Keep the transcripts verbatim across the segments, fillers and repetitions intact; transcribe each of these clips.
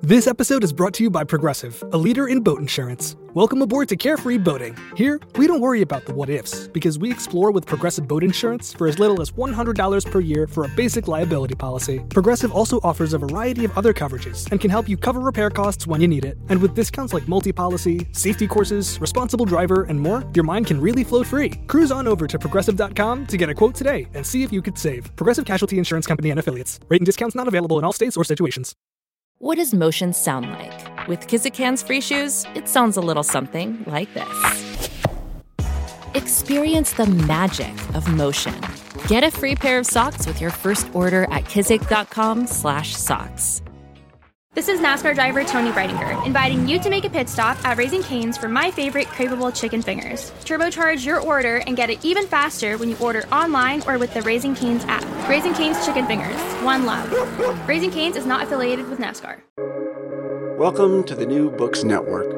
This episode is brought to you by Progressive, a leader in boat insurance. Welcome aboard to Carefree Boating. Here, we don't worry about the what-ifs, because we explore with Progressive Boat Insurance for as little as one hundred dollars per year for a basic liability policy. Progressive also offers a variety of other coverages and can help you cover repair costs when you need it. And with discounts like multi-policy, safety courses, responsible driver, and more, your mind can really float free. Cruise on over to Progressive dot com to get a quote today and see if you could save. Progressive Casualty Insurance Company and Affiliates. Rate and discounts not available in all states or situations. What does motion sound like? With Kizikans free shoes, it sounds a little something like this. Experience the magic of motion. Get a free pair of socks with your first order at kizik dot com slash socks. This is NASCAR driver Tony Breidinger, inviting you to make a pit stop at Raising Cane's for my favorite craveable chicken fingers. Turbocharge your order and get it even faster when you order online or with the Raising Cane's app. Raising Cane's Chicken Fingers, one love. Raising Cane's is not affiliated with NASCAR. Welcome to the New Books Network.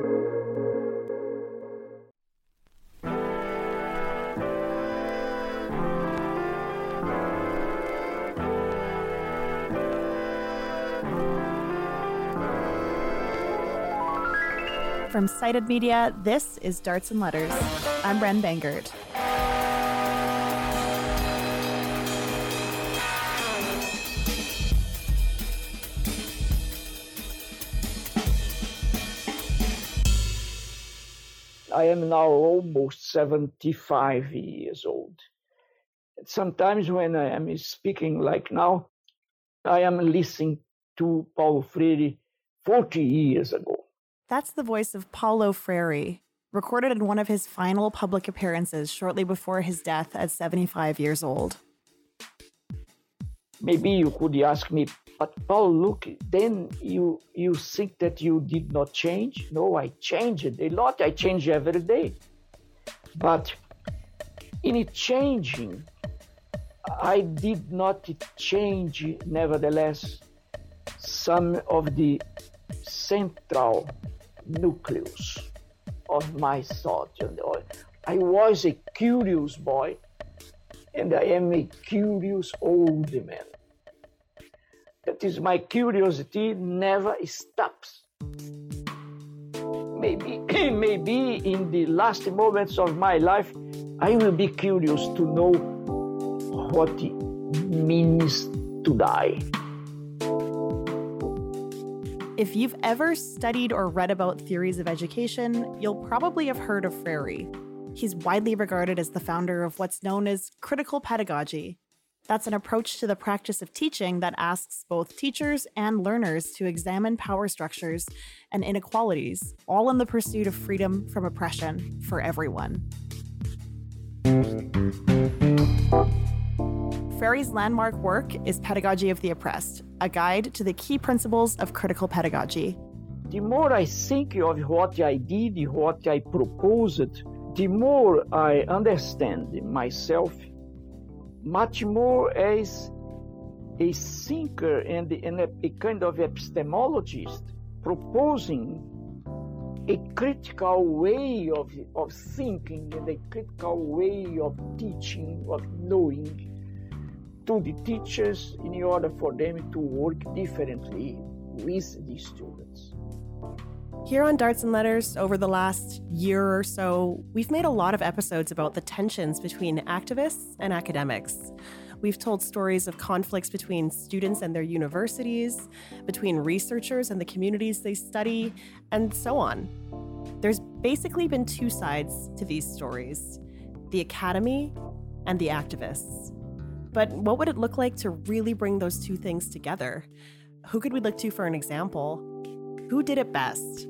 From Cited Media, this is Darts and Letters. I'm Ren Bangert. I am now almost seventy-five years old. Sometimes when I am speaking like now, I am listening to Paulo Freire forty years ago. That's the voice of Paulo Freire, recorded in one of his final public appearances shortly before his death at seventy-five years old. Maybe you could ask me, but Paul, look, then you you think that you did not change? No, I changed a lot. I change every day. But in it changing, I did not change, nevertheless, some of the central nucleus of my thought. I was a curious boy, and I am a curious old man. That is, my curiosity never stops. Maybe, maybe in the last moments of my life, I will be curious to know what it means to die. If you've ever studied or read about theories of education, you'll probably have heard of Freire. He's widely regarded as the founder of what's known as critical pedagogy. That's an approach to the practice of teaching that asks both teachers and learners to examine power structures and inequalities, all in the pursuit of freedom from oppression for everyone. Freire's landmark work is Pedagogy of the Oppressed, a guide to the key principles of critical pedagogy. The more I think of what I did, what I proposed, the more I understand myself much more as a thinker and, and a, a kind of epistemologist proposing a critical way of, of thinking and a critical way of teaching, of knowing, to the teachers in order for them to work differently with the students. Here on Darts and Letters, over the last year or so, we've made a lot of episodes about the tensions between activists and academics. We've told stories of conflicts between students and their universities, between researchers and the communities they study, and so on. There's basically been two sides to these stories, the academy and the activists. But what would it look like to really bring those two things together? Who could we look to for an example? Who did it best?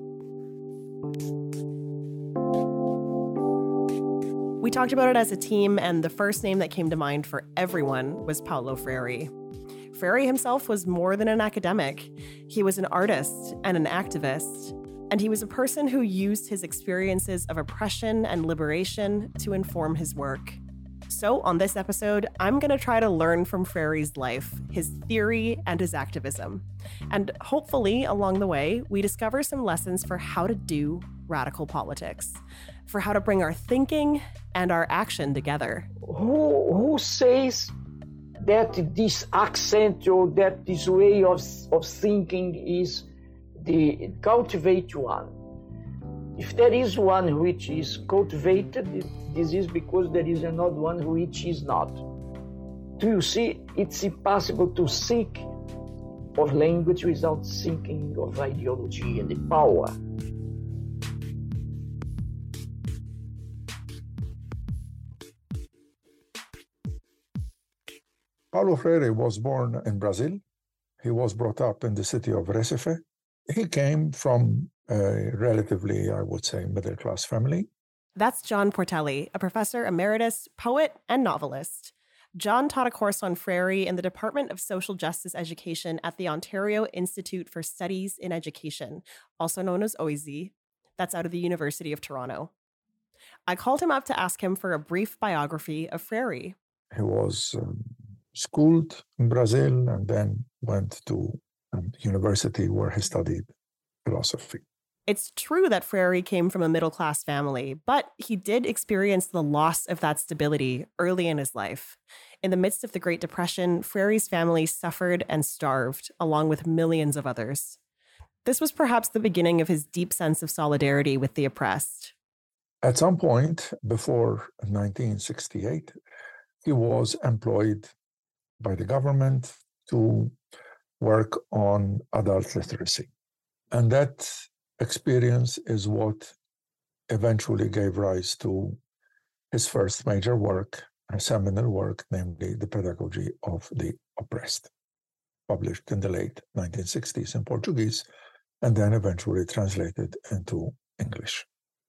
We talked about it as a team, and the first name that came to mind for everyone was Paulo Freire. Freire himself was more than an academic. He was an artist and an activist, and he was a person who used his experiences of oppression and liberation to inform his work. So on this episode, I'm going to try to learn from Freire's life, his theory, and his activism. And hopefully, along the way, we discover some lessons for how to do radical politics, for how to bring our thinking and our action together. Who, who says that this accent or that this way of, of thinking is the cultivate one. If there is one which is cultivated, this is because there is another one which is not. Do you see, it's impossible to think of language without thinking of ideology and the power. Paulo Freire was born in Brazil. He was brought up in the city of Recife. He came from a relatively, I would say, middle-class family. That's John Portelli, a professor emeritus, poet, and novelist. John taught a course on Freire in the Department of Social Justice Education at the Ontario Institute for Studies in Education, also known as O I S E. That's out of the University of Toronto. I called him up to ask him for a brief biography of Freire. He was um, schooled in Brazil and then went to um, university where he studied philosophy. It's true that Freire came from a middle-class family, but he did experience the loss of that stability early in his life. In the midst of the Great Depression, Freire's family suffered and starved, along with millions of others. This was perhaps the beginning of his deep sense of solidarity with the oppressed. At some point before nineteen sixty-eight, he was employed by the government to work on adult literacy. And that experience is what eventually gave rise to his first major work, a seminal work, namely The Pedagogy of the Oppressed, published in the late nineteen sixties in Portuguese, and then eventually translated into English.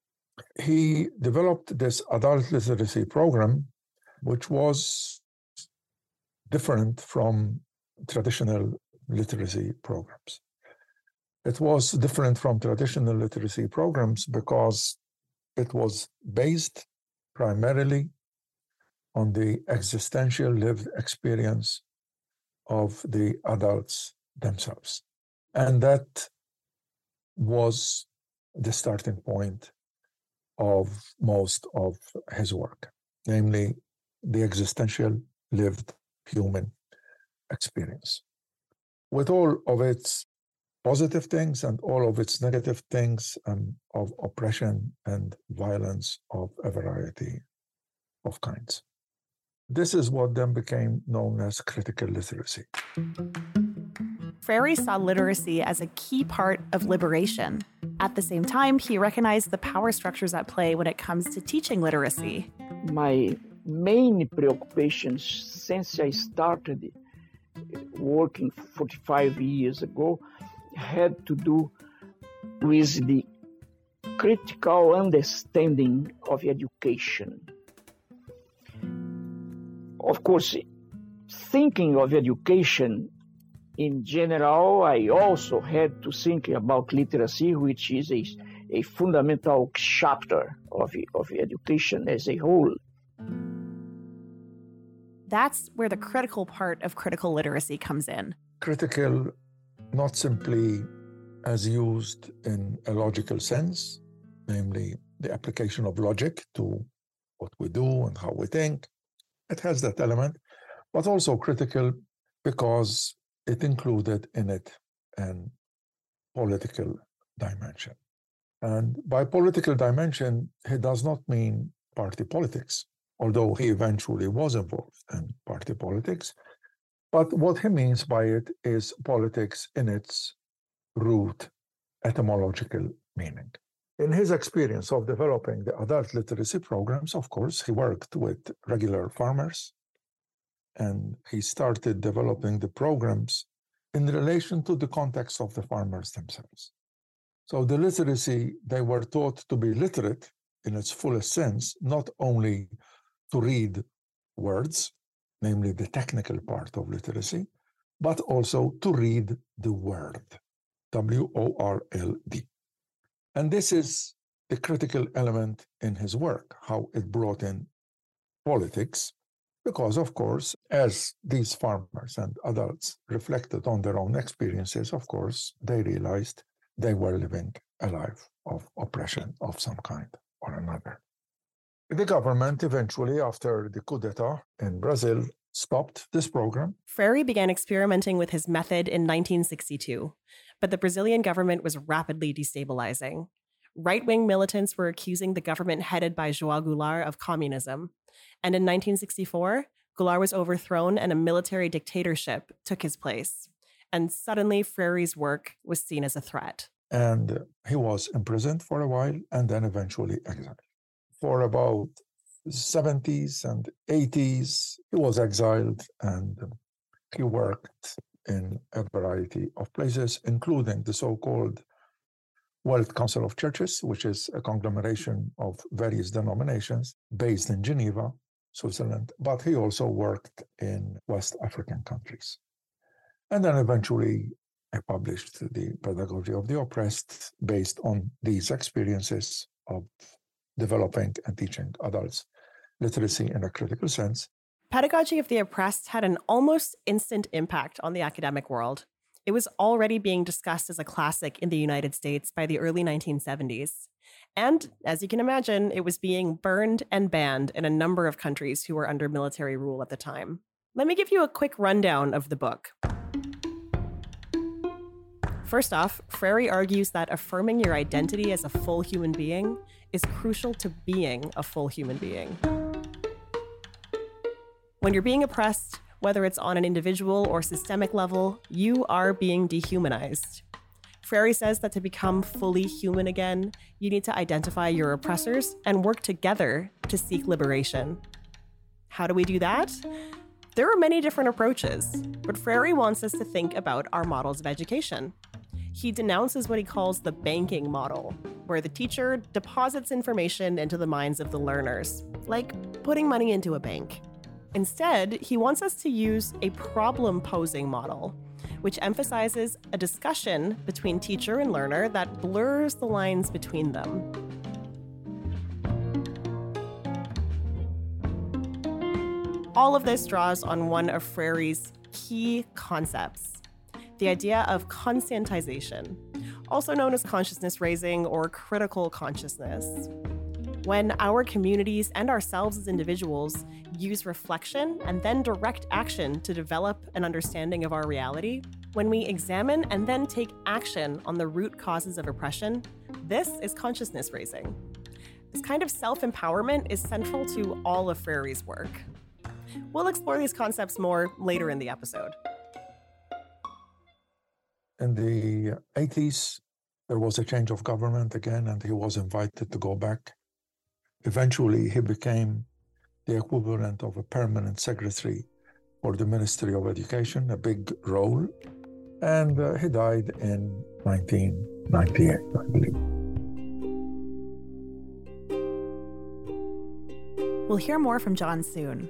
He developed this adult literacy program, which was different from traditional literacy programs. It was different from traditional literacy programs because it was based primarily on the existential lived experience of the adults themselves. And that was the starting point of most of his work, namely the existential lived human experience. With all of its positive things and all of its negative things um, of oppression and violence of a variety of kinds. This is what then became known as critical literacy. Freire saw literacy as a key part of liberation. At the same time, he recognized the power structures at play when it comes to teaching literacy. My main preoccupation since I started working forty-five years ago had to do with the critical understanding of education. Of course, thinking of education in general, I also had to think about literacy, which is a, a fundamental chapter of, of education as a whole. That's where the critical part of critical literacy comes in. Critical, not simply as used in a logical sense, namely the application of logic to what we do and how we think. It has that element, but also critical because it included in it an political dimension. And by political dimension, he does not mean party politics, although he eventually was involved in party politics. But what he means by it is politics in its root etymological meaning. In his experience of developing the adult literacy programs, of course, he worked with regular farmers, and he started developing the programs in relation to the context of the farmers themselves. So the literacy, they were taught to be literate in its fullest sense, not only to read words, namely the technical part of literacy, but also to read the word, W O R L D. And this is the critical element in his work, how it brought in politics, because, of course, as these farmers and adults reflected on their own experiences, of course, they realized they were living a life of oppression of some kind or another. The government eventually, after the coup d'etat in Brazil, stopped this program. Freire began experimenting with his method in nineteen sixty-two. But the Brazilian government was rapidly destabilizing. Right-wing militants were accusing the government headed by João Goulart of communism. And in nineteen sixty-four, Goulart was overthrown and a military dictatorship took his place. And suddenly, Freire's work was seen as a threat. And he was imprisoned for a while and then eventually exiled. For about seventies and eighties, he was exiled and he worked in a variety of places, including the so-called World Council of Churches, which is a conglomeration of various denominations based in Geneva, Switzerland, but he also worked in West African countries. And then eventually I published The Pedagogy of the Oppressed based on these experiences of developing and teaching adults literacy in a critical sense. Pedagogy of the Oppressed had an almost instant impact on the academic world. It was already being discussed as a classic in the United States by the early nineteen seventies. And, as you can imagine, it was being burned and banned in a number of countries who were under military rule at the time. Let me give you a quick rundown of the book. First off, Freire argues that affirming your identity as a full human being is crucial to being a full human being. When you're being oppressed, whether it's on an individual or systemic level, you are being dehumanized. Freire says that to become fully human again, you need to identify your oppressors and work together to seek liberation. How do we do that? There are many different approaches, but Freire wants us to think about our models of education. He denounces what he calls the banking model, where the teacher deposits information into the minds of the learners, like putting money into a bank. Instead, he wants us to use a problem-posing model, which emphasizes a discussion between teacher and learner that blurs the lines between them. All of this draws on one of Freire's key concepts, the idea of conscientization, also known as consciousness raising or critical consciousness. When our communities and ourselves as individuals use reflection and then direct action to develop an understanding of our reality, when we examine and then take action on the root causes of oppression, this is consciousness raising. This kind of self-empowerment is central to all of Freire's work. We'll explore these concepts more later in the episode. In the eighties, there was a change of government again, and he was invited to go back. Eventually, he became the equivalent of a permanent secretary for the Ministry of Education, a big role, and uh, he died in nineteen ninety-eight, I believe. We'll hear more from John soon.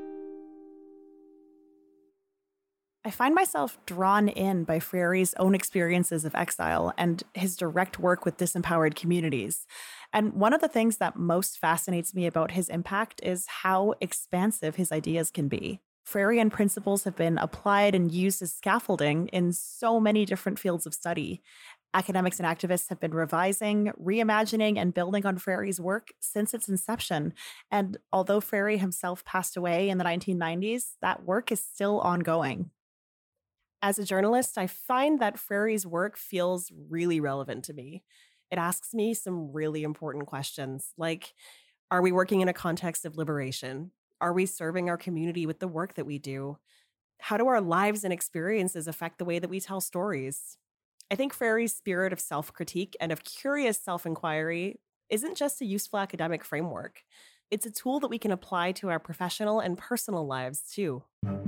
I find myself drawn in by Freire's own experiences of exile and his direct work with disempowered communities. And one of the things that most fascinates me about his impact is how expansive his ideas can be. Freirean principles have been applied and used as scaffolding in so many different fields of study. Academics and activists have been revising, reimagining, and building on Freire's work since its inception. And although Freire himself passed away in the nineteen nineties, that work is still ongoing. As a journalist, I find that Freire's work feels really relevant to me. It asks me some really important questions, like, are we working in a context of liberation? Are we serving our community with the work that we do? How do our lives and experiences affect the way that we tell stories? I think Freire's spirit of self-critique and of curious self-inquiry isn't just a useful academic framework. It's a tool that we can apply to our professional and personal lives, too.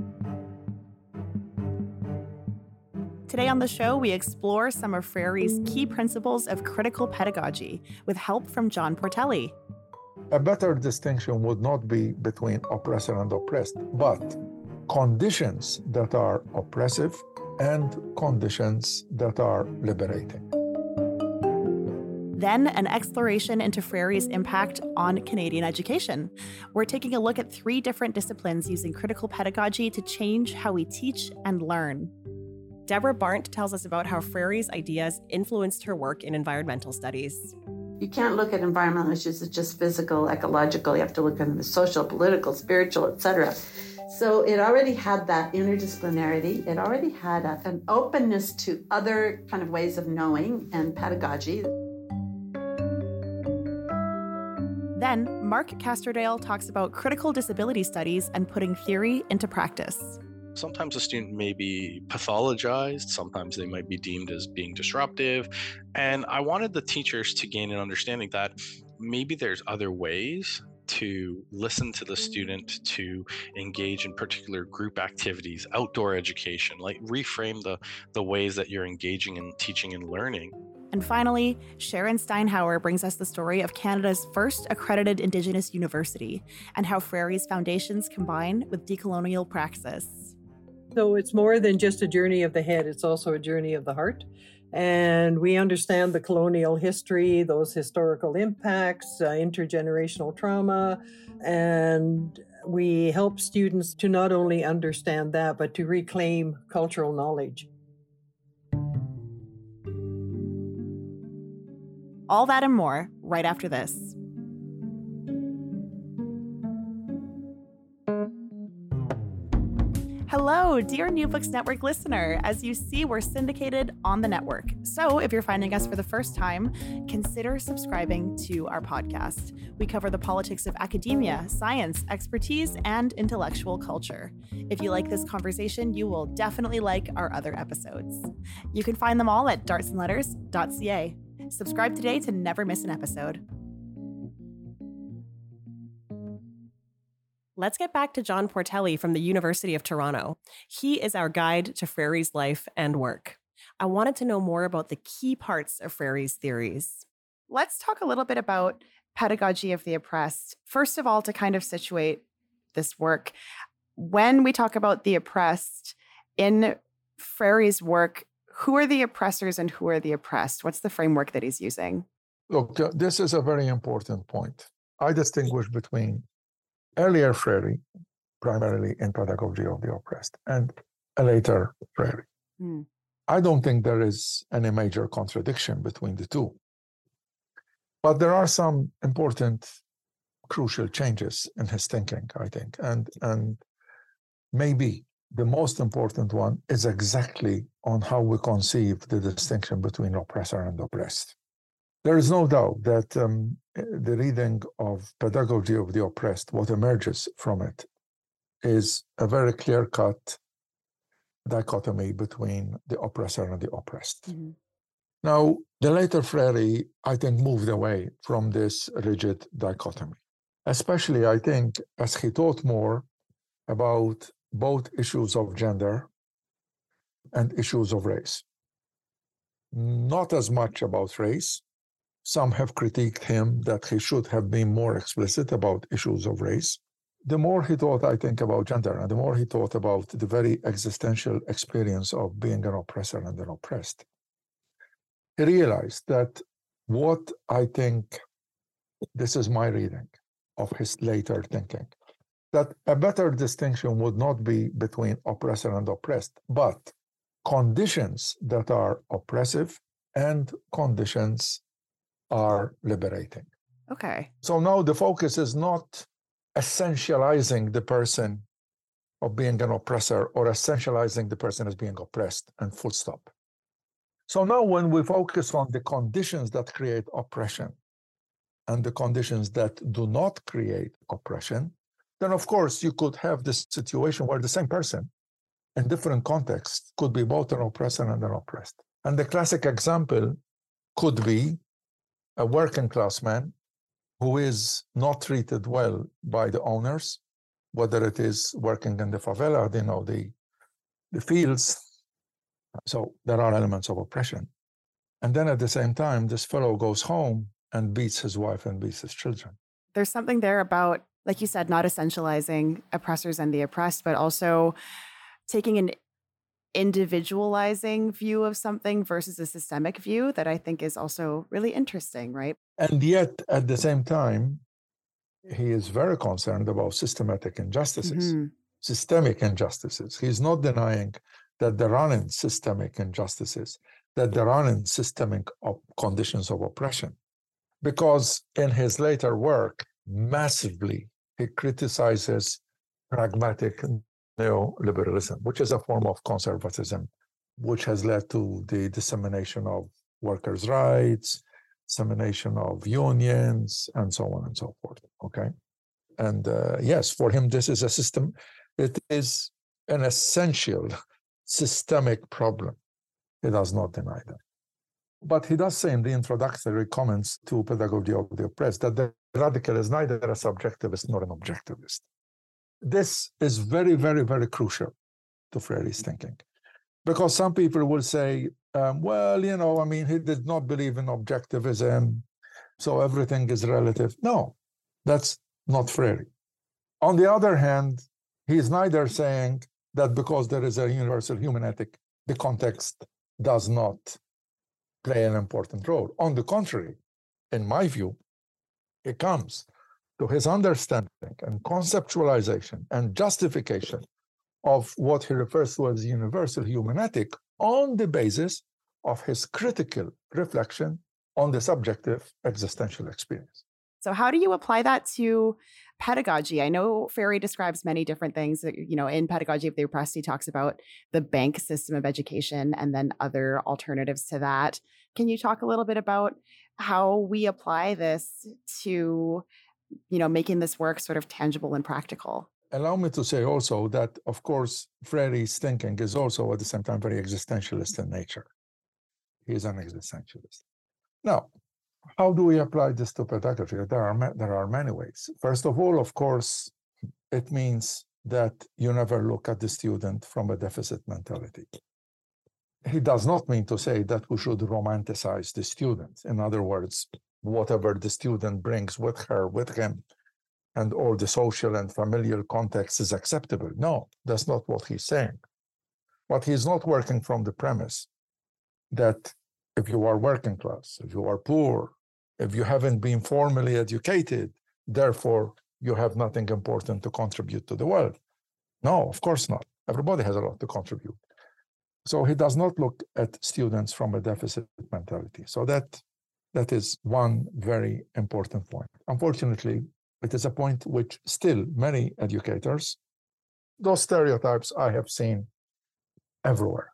Today on the show, we explore some of Freire's key principles of critical pedagogy with help from John Portelli. A better distinction would not be between oppressor and oppressed, but conditions that are oppressive and conditions that are liberating. Then an exploration into Freire's impact on Canadian education. We're taking a look at three different disciplines using critical pedagogy to change how we teach and learn. Deborah Barnt tells us about how Freire's ideas influenced her work in environmental studies. You can't look at environmental issues as just physical, ecological. You have to look at them as social, political, spiritual, et cetera. So it already had that interdisciplinarity. It already had a, an openness to other kind of ways of knowing and pedagogy. Then, Mark Castrodale talks about critical disability studies and putting theory into practice. Sometimes a student may be pathologized, sometimes they might be deemed as being disruptive. And I wanted the teachers to gain an understanding that maybe there's other ways to listen to the student, to engage in particular group activities, outdoor education, like reframe the, the ways that you're engaging in teaching and learning. And finally, Sharon Steinhauer brings us the story of Canada's first accredited Indigenous university and how Frary's foundations combine with decolonial praxis. So it's more than just a journey of the head, it's also a journey of the heart. And we understand the colonial history, those historical impacts, uh, intergenerational trauma, and we help students to not only understand that, but to reclaim cultural knowledge. All that and more right after this. Hello, dear New Books Network listener. As you see, we're syndicated on the network. So if you're finding us for the first time, consider subscribing to our podcast. We cover the politics of academia, science, expertise, and intellectual culture. If you like this conversation, you will definitely like our other episodes. You can find them all at darts and letters dot c a. Subscribe today to never miss an episode. Let's get back to John Portelli from the University of Toronto. He is our guide to Frary's life and work. I wanted to know more about the key parts of Frary's theories. Let's talk a little bit about pedagogy of the oppressed. First of all, to kind of situate this work, when we talk about the oppressed in Frary's work, who are the oppressors and who are the oppressed? What's the framework that he's using? Look, this is a very important point. I distinguish between earlier Frary, primarily in pedagogy of the oppressed, and a later Frary. Mm. I don't think there is any major contradiction between the two. But there are some important, crucial changes in his thinking, I think. And, and maybe the most important one is exactly on how we conceive the distinction between oppressor and oppressed. There is no doubt that um, the reading of pedagogy of the oppressed, what emerges from it, is a very clear-cut dichotomy between the oppressor and the oppressed. Mm-hmm. Now, the later Frary, I think, moved away from this rigid dichotomy, especially, I think, as he taught more about both issues of gender and issues of race. Not as much about race. Some have critiqued him that he should have been more explicit about issues of race. The more he thought, I think, about gender, and the more he thought about the very existential experience of being an oppressor and an oppressed, he realized that what I think, this is my reading of his later thinking, that a better distinction would not be between oppressor and oppressed, but conditions that are oppressive and conditions are liberating. Okay. So now the focus is not essentializing the person of being an oppressor or essentializing the person as being oppressed and full stop. So now when we focus on the conditions that create oppression and the conditions that do not create oppression, then of course you could have this situation where the same person in different contexts could be both an oppressor and an oppressed. And the classic example could be a working class man who is not treated well by the owners, whether it is working in the favela, you know, the, the fields. So there are elements of oppression. And then at the same time, this fellow goes home and beats his wife and beats his children. There's something there about, like you said, not essentializing oppressors and the oppressed, but also taking an individualizing view of something versus a systemic view that I think is also really interesting, right? And yet, at the same time, he is very concerned about systematic injustices, mm-hmm. systemic injustices. He's not denying that there aren't systemic injustices, that there aren't systemic op- conditions of oppression. Because in his later work, massively, he criticizes pragmatic neoliberalism, which is a form of conservatism, which has led to the dissemination of workers' rights, dissemination of unions, and so on and so forth, okay? And uh, yes, for him, this is a system, it is an essential systemic problem. He does not deny that. But he does say in the introductory comments to Pedagogy of the Oppressed that the radical is neither a subjectivist nor an objectivist. This is very, very, very crucial to Freire's thinking. Because some people will say, um, well, you know, I mean, he did not believe in objectivism, so everything is relative. No, that's not Freire. On the other hand, he's neither saying that because there is a universal human ethic, the context does not play an important role. On the contrary, in my view, it comes to his understanding and conceptualization and justification of what he refers to as universal human ethic on the basis of his critical reflection on the subjective existential experience. So how do you apply that to pedagogy? I know Freire describes many different things. You know, in Pedagogy of the Oppressed, he talks about the bank system of education and then other alternatives to that. Can you talk a little bit about how we apply this to, you know, making this work sort of tangible and practical? Allow me to say also that, of course, Freire's thinking is also at the same time very existentialist in nature. He is an existentialist. Now, how do we apply this to pedagogy? There are, there are many ways. First of all, of course, it means that you never look at the student from a deficit mentality. He does not mean to say that we should romanticize the student. In other words, whatever the student brings with her, with him, and all the social and familial context is acceptable. No, that's not what he's saying. But he's not working from the premise that if you are working class, if you are poor, if you haven't been formally educated, therefore you have nothing important to contribute to the world. No, of course not. Everybody has a lot to contribute. So he does not look at students from a deficit mentality. So that, that is one very important point. Unfortunately, it is a point which still many educators, those stereotypes I have seen everywhere.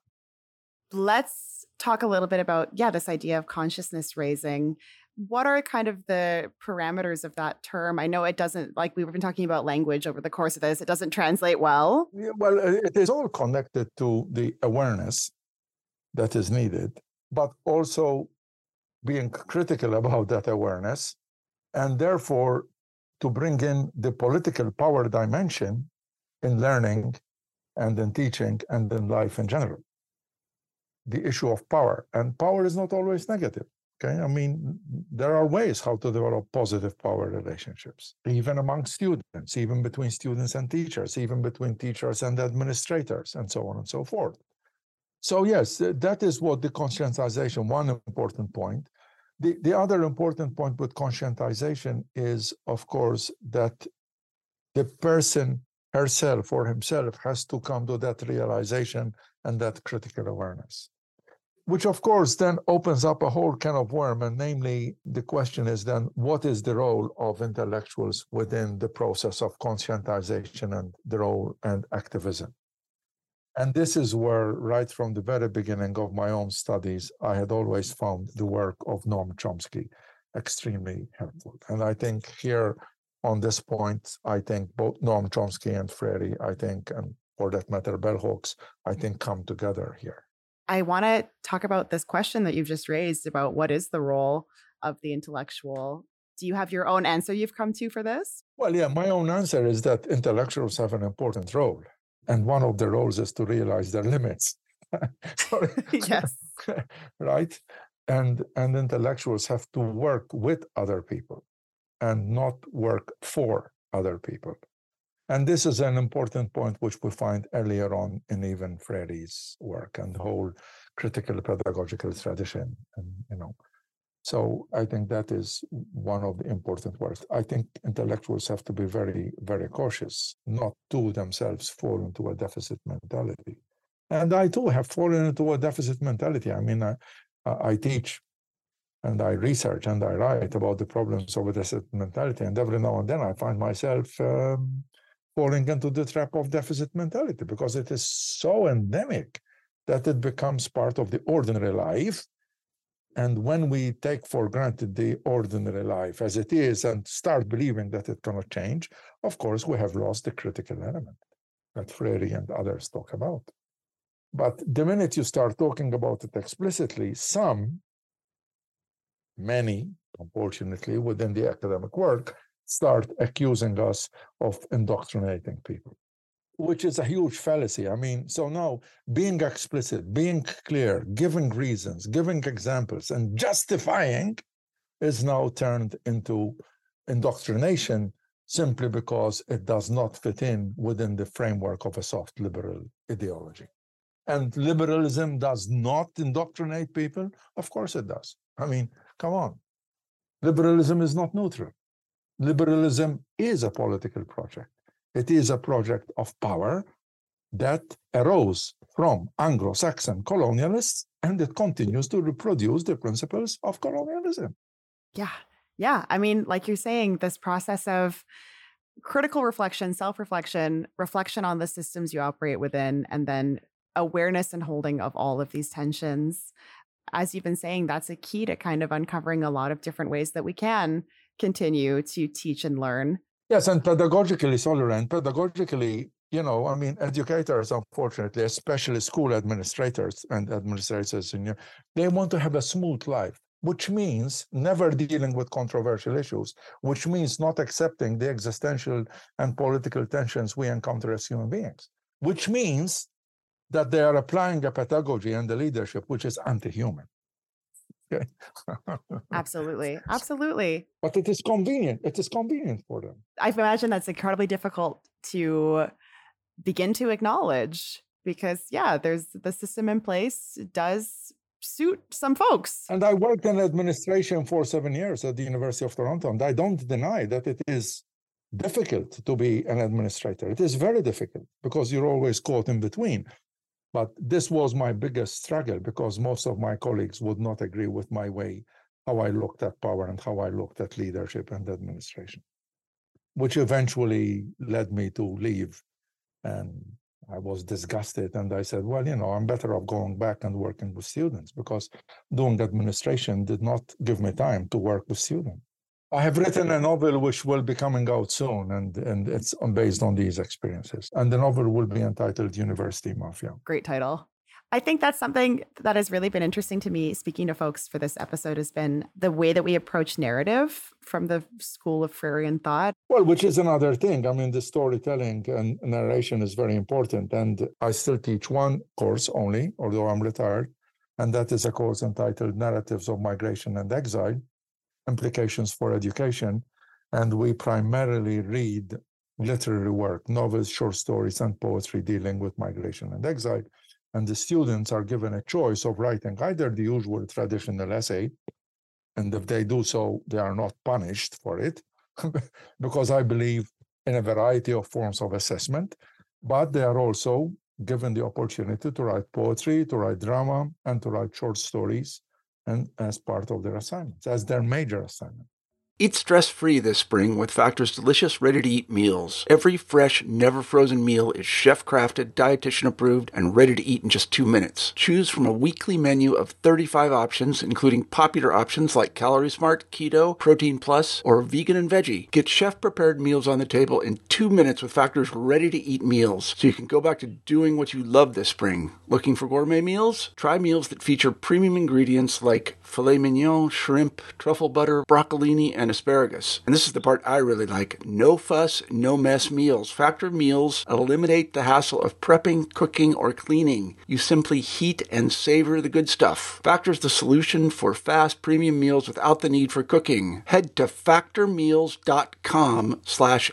Let's talk a little bit about, yeah, this idea of consciousness raising. What are kind of the parameters of that term? I know it doesn't, like we've been talking about language over the course of this, it doesn't translate well. Yeah, well, it is all connected to the awareness that is needed, but also being critical about that awareness, and therefore to bring in the political power dimension in learning and in teaching and in life in general. The issue of power, and power is not always negative. Okay, I mean, there are ways how to develop positive power relationships, even among students, even between students and teachers, even between teachers and administrators, and so on and so forth. So yes, that is what the conscientization, one important point. The, the other important point with conscientization is, of course, that the person herself or himself has to come to that realization and that critical awareness, which of course then opens up a whole can of worms. And namely, the question is then, what is the role of intellectuals within the process of conscientization and the role and activism? And this is where, right from the very beginning of my own studies, I had always found the work of Noam Chomsky extremely helpful. And I think here on this point, I think both Noam Chomsky and Freire, I think, and for that matter, Bell Hooks, I think come together here. I want to talk about this question that you've just raised about what is the role of the intellectual. Do you have your own answer you've come to for this? Well, yeah, my own answer is that intellectuals have an important role. And one of their roles is to realize their limits. Yes. Right? And, and intellectuals have to work with other people and not work for other people. And this is an important point which we find earlier on in even Freire's work and the whole critical pedagogical tradition. And, you know, so I think that is one of the important words. I think intellectuals have to be very, very cautious, not to themselves fall into a deficit mentality. And I too have fallen into a deficit mentality. I mean, I, I teach and I research and I write about the problems of a deficit mentality. And every now and then I find myself um, falling into the trap of deficit mentality because it is so endemic that it becomes part of the ordinary life. And when we take for granted the ordinary life as it is and start believing that it cannot change, of course, we have lost the critical element that Freire and others talk about. But the minute you start talking about it explicitly, some, many, unfortunately, within the academic world, start accusing us of indoctrinating people, which is a huge fallacy. I mean, so now being explicit, being clear, giving reasons, giving examples, and justifying is now turned into indoctrination simply because it does not fit in within the framework of a soft liberal ideology. And liberalism does not indoctrinate people? Of course it does. I mean, come on. Liberalism is not neutral. Liberalism is a political project. It is a project of power that arose from Anglo-Saxon colonialists, and it continues to reproduce the principles of colonialism. Yeah. Yeah. I mean, like you're saying, this process of critical reflection, self-reflection, reflection on the systems you operate within, and then awareness and holding of all of these tensions. As you've been saying, that's a key to kind of uncovering a lot of different ways that we can continue to teach and learn. Yes, and pedagogically, Solar, pedagogically, you know, I mean, educators, unfortunately, especially school administrators and administrators, they want to have a smooth life, which means never dealing with controversial issues, which means not accepting the existential and political tensions we encounter as human beings, which means that they are applying a pedagogy and the leadership which is anti-human. Okay. Absolutely. Absolutely. But it is convenient. It is convenient for them. I imagine that's incredibly difficult to begin to acknowledge because, yeah, there's the system in place does suit some folks. And I worked in administration for seven years at the University of Toronto, and I don't deny that it is difficult to be an administrator. It is very difficult because you're always caught in between. But this was my biggest struggle because most of my colleagues would not agree with my way, how I looked at power and how I looked at leadership and administration, which eventually led me to leave. And I was disgusted. And I said, well, you know, I'm better off going back and working with students because doing administration did not give me time to work with students. I have written a novel which will be coming out soon, and, and it's based on these experiences. And the novel will be entitled University Mafia. Great title. I think that's something that has really been interesting to me, speaking to folks for this episode, has been the way that we approach narrative from the school of Freirean thought. Well, which is another thing. I mean, the storytelling and narration is very important. And I still teach one course only, although I'm retired. And that is a course entitled Narratives of Migration and Exile, Implications for Education. And we primarily read literary work, novels, short stories, and poetry dealing with migration and exile. And the students are given a choice of writing either the usual traditional essay, and if they do so, they are not punished for it, because I believe in a variety of forms of assessment, but they are also given the opportunity to write poetry, to write drama, and to write short stories, and as part of their assignments, as their major assignment. Eat stress-free this spring with Factor's delicious ready-to-eat meals. Every fresh, never-frozen meal is chef-crafted, dietitian-approved, and ready to eat in just two minutes. Choose from a weekly menu of thirty-five options, including popular options like Calorie Smart, Keto, Protein Plus, or Vegan and Veggie. Get chef-prepared meals on the table in two minutes with Factor's ready-to-eat meals, so you can go back to doing what you love this spring. Looking for gourmet meals? Try meals that feature premium ingredients like filet mignon, shrimp, truffle butter, broccolini, and asparagus. And this is the part I really like. No fuss, no mess meals. Factor meals eliminate the hassle of prepping, cooking, or cleaning. You simply heat and savor the good stuff. Factor's the solution for fast premium meals without the need for cooking. Head to factormeals.com slash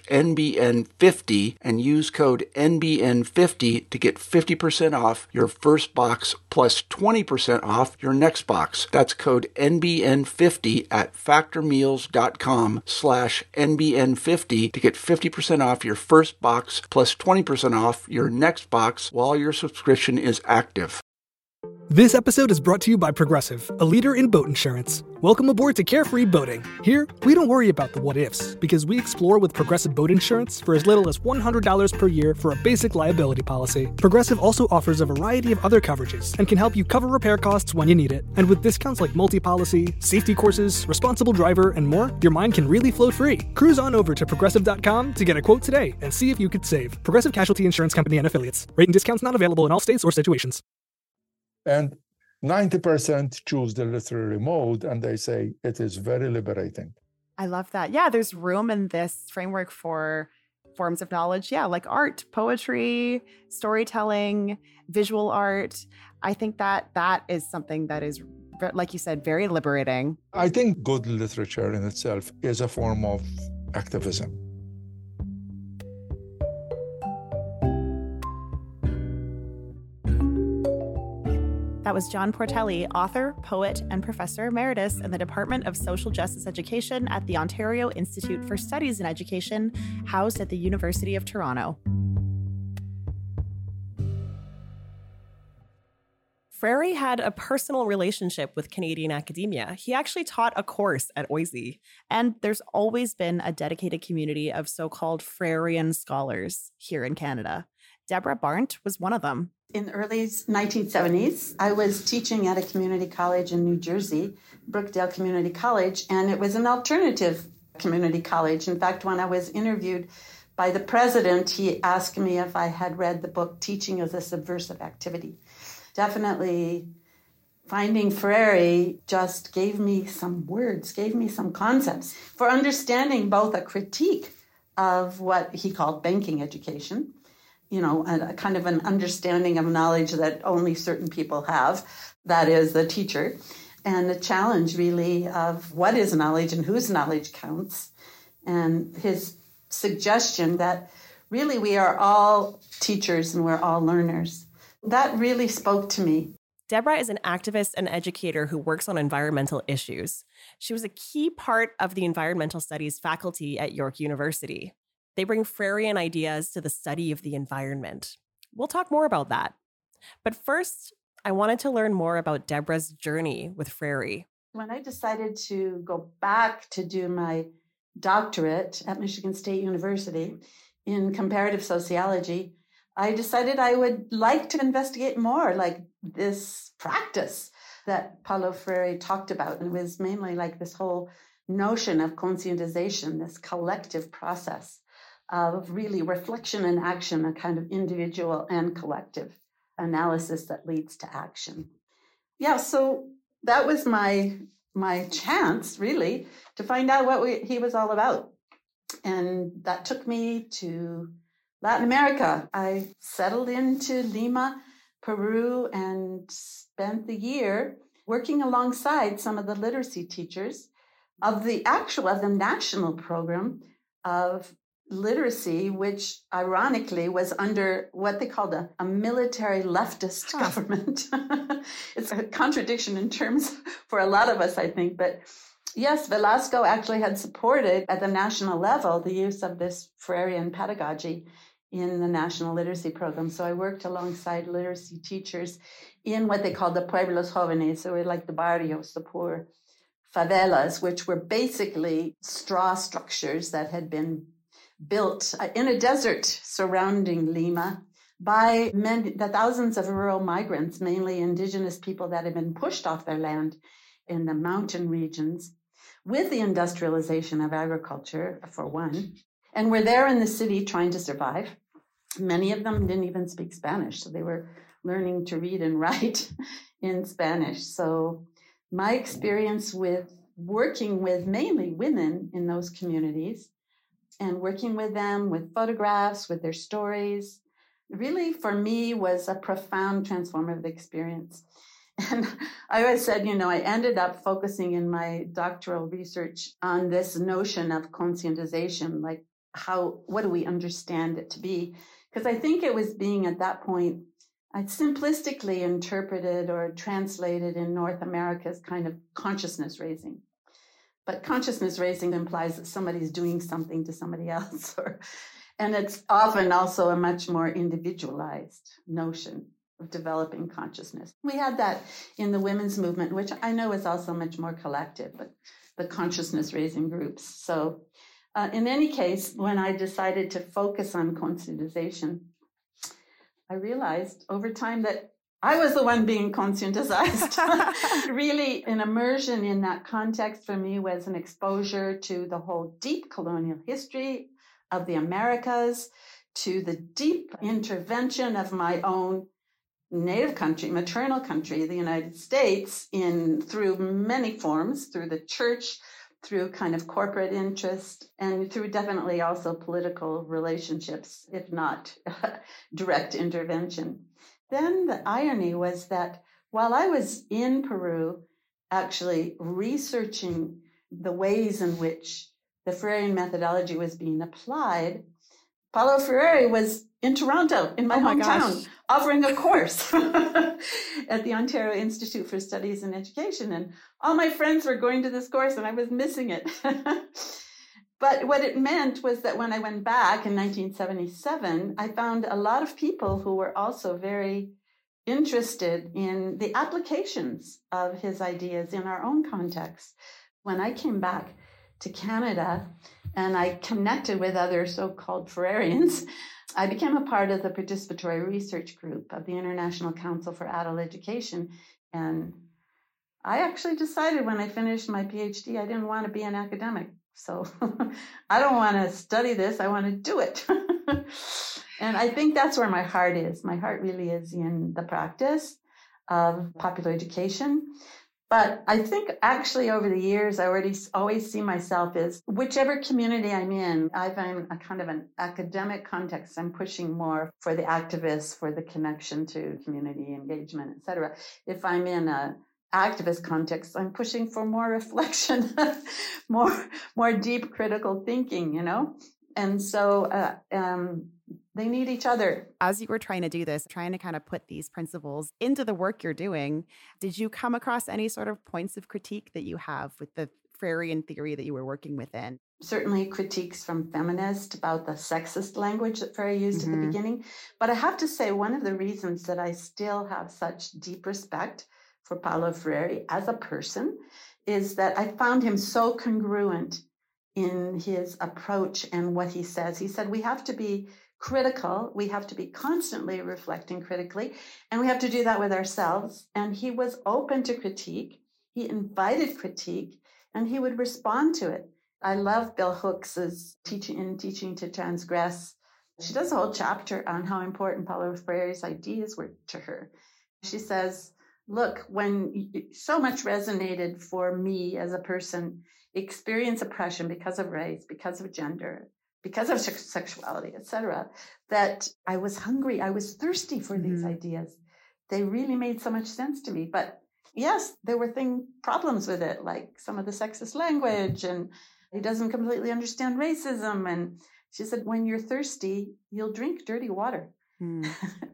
NBN50 and use code N B N fifty to get fifty percent off your first box plus twenty percent off your next box. That's code N B N fifty at factormeals.com slash N B N fifty to get fifty percent off your first box plus twenty percent off your next box while your subscription is active. This episode is brought to you by Progressive, a leader in boat insurance. Welcome aboard to Carefree Boating. Here, we don't worry about the what-ifs, because we explore with Progressive Boat Insurance for as little as one hundred dollars per year for a basic liability policy. Progressive also offers a variety of other coverages and can help you cover repair costs when you need it. And with discounts like multi-policy, safety courses, responsible driver, and more, your mind can really float free. Cruise on over to Progressive dot com to get a quote today and see if you could save. Progressive Casualty Insurance Company and Affiliates. Rate and discounts not available in all states or situations. And ninety percent choose the literary mode, and they say it is very liberating. I love that. Yeah, there's room in this framework for forms of knowledge. Yeah, like art, poetry, storytelling, visual art. I think that that is something that is, like you said, very liberating. I think good literature in itself is a form of activism. That was John Portelli, author, poet, and professor emeritus in the Department of Social Justice Education at the Ontario Institute for Studies in Education, housed at the University of Toronto. Freire had a personal relationship with Canadian academia. He actually taught a course at O I S E. And there's always been a dedicated community of so-called Freirean scholars here in Canada. Deborah Barnt was one of them. In the early nineteen seventies, I was teaching at a community college in New Jersey, Brookdale Community College, and it was an alternative community college. In fact, when I was interviewed by the president, he asked me if I had read the book Teaching as a Subversive Activity. Definitely finding Freire just gave me some words, gave me some concepts for understanding both a critique of what he called banking education, you know, a, a kind of an understanding of knowledge that only certain people have, that is the teacher, and the challenge really of what is knowledge and whose knowledge counts, and his suggestion that really we are all teachers and we're all learners. That really spoke to me. Deborah is an activist and educator who works on environmental issues. She was a key part of the environmental studies faculty at York University. They bring Freirean ideas to the study of the environment. We'll talk more about that. But first, I wanted to learn more about Deborah's journey with Freire. When I decided to go back to do my doctorate at Michigan State University in comparative sociology, I decided I would like to investigate more like this practice that Paulo Freire talked about. And it was mainly like this whole notion of conscientization, this collective process of really reflection and action, a kind of individual and collective analysis that leads to action. Yeah, so that was my my chance, really, to find out what we, he was all about. And that took me to Latin America. I settled into Lima, Peru, and spent the year working alongside some of the literacy teachers of the actual, of the national program of literacy, which ironically was under what they called a, a military leftist huh. government. It's a contradiction in terms for a lot of us, I think. But yes, Velasco actually had supported at the national level the use of this Freirean pedagogy in the national literacy program. So I worked alongside literacy teachers in what they called the pueblos jóvenes, so like the barrios, the poor favelas, which were basically straw structures that had been built in a desert surrounding Lima by many, the thousands of rural migrants, mainly indigenous people that had been pushed off their land in the mountain regions with the industrialization of agriculture, for one, and were there in the city trying to survive. Many of them didn't even speak Spanish, so they were learning to read and write in Spanish. So my experience with working with mainly women in those communities and working with them with photographs, with their stories, really for me was a profound transformative experience. And I always said, you know, I ended up focusing in my doctoral research on this notion of conscientization, like how, what do we understand it to be? Because I think it was being at that point, I'd simplistically interpreted or translated in North America as kind of consciousness raising. But consciousness raising implies that somebody's doing something to somebody else. Or, and it's often also a much more individualized notion. of developing consciousness. We had that in the women's movement, which I know is also much more collective, but the consciousness raising groups. So uh, in any case, when I decided to focus on conscientization, I realized over time that I was the one being conscientized. Really, an immersion in that context for me was an exposure to the whole deep colonial history of the Americas, to the deep intervention of my own native country, maternal country, the United States, in through many forms, through the church, through kind of corporate interest, and through definitely also political relationships, if not direct intervention. Then the irony was that while I was in Peru, actually researching the ways in which the Freirean methodology was being applied, Paulo Freire was in Toronto, in my oh my hometown, gosh. offering a course at the Ontario Institute for Studies in Education. And all my friends were going to this course and I was missing it. But what it meant was that when I went back in nineteen seventy-seven, I found a lot of people who were also very interested in the applications of his ideas in our own context. When I came back to Canada and I connected with other so-called Freireans, I became a part of the participatory research group of the International Council for Adult Education. And I actually decided when I finished my PhD, I didn't want to be an academic. So I don't want to study this. I want to do it. And I think that's where my heart is. My heart really is in the practice of popular education. But I think actually over the years, I already always see myself as whichever community I'm in, I'm in a kind of an academic context. I'm pushing more for the activists, for the connection to community engagement, et cetera. If I'm in a activist context, I'm pushing for more reflection, more, more deep critical thinking, you know? And so uh, um, they need each other. As you were trying to do this, trying to kind of put these principles into the work you're doing, did you come across any sort of points of critique that you have with the Freirean theory that you were working within? Certainly critiques from feminists about the sexist language that Freire used mm-hmm. at the beginning. But I have to say, one of the reasons that I still have such deep respect for Paulo Freire as a person is that I found him so congruent in his approach and what he says. He said we have to be critical, we have to be constantly reflecting critically, and we have to do that with ourselves. And he was open to critique, he invited critique, and he would respond to it. I love Bell Hooks's teaching in Teaching to Transgress. She does a whole chapter on how important Paulo Freire's ideas were to her. She says, look, when so much resonated for me as a person, experience oppression because of race, because of gender, because of sexuality, et cetera, that I was hungry, I was thirsty for mm-hmm. these ideas. They really made so much sense to me. But yes, there were thing problems with it, like some of the sexist language, and he doesn't completely understand racism. And she said, when you're thirsty, you'll drink dirty water. Mm.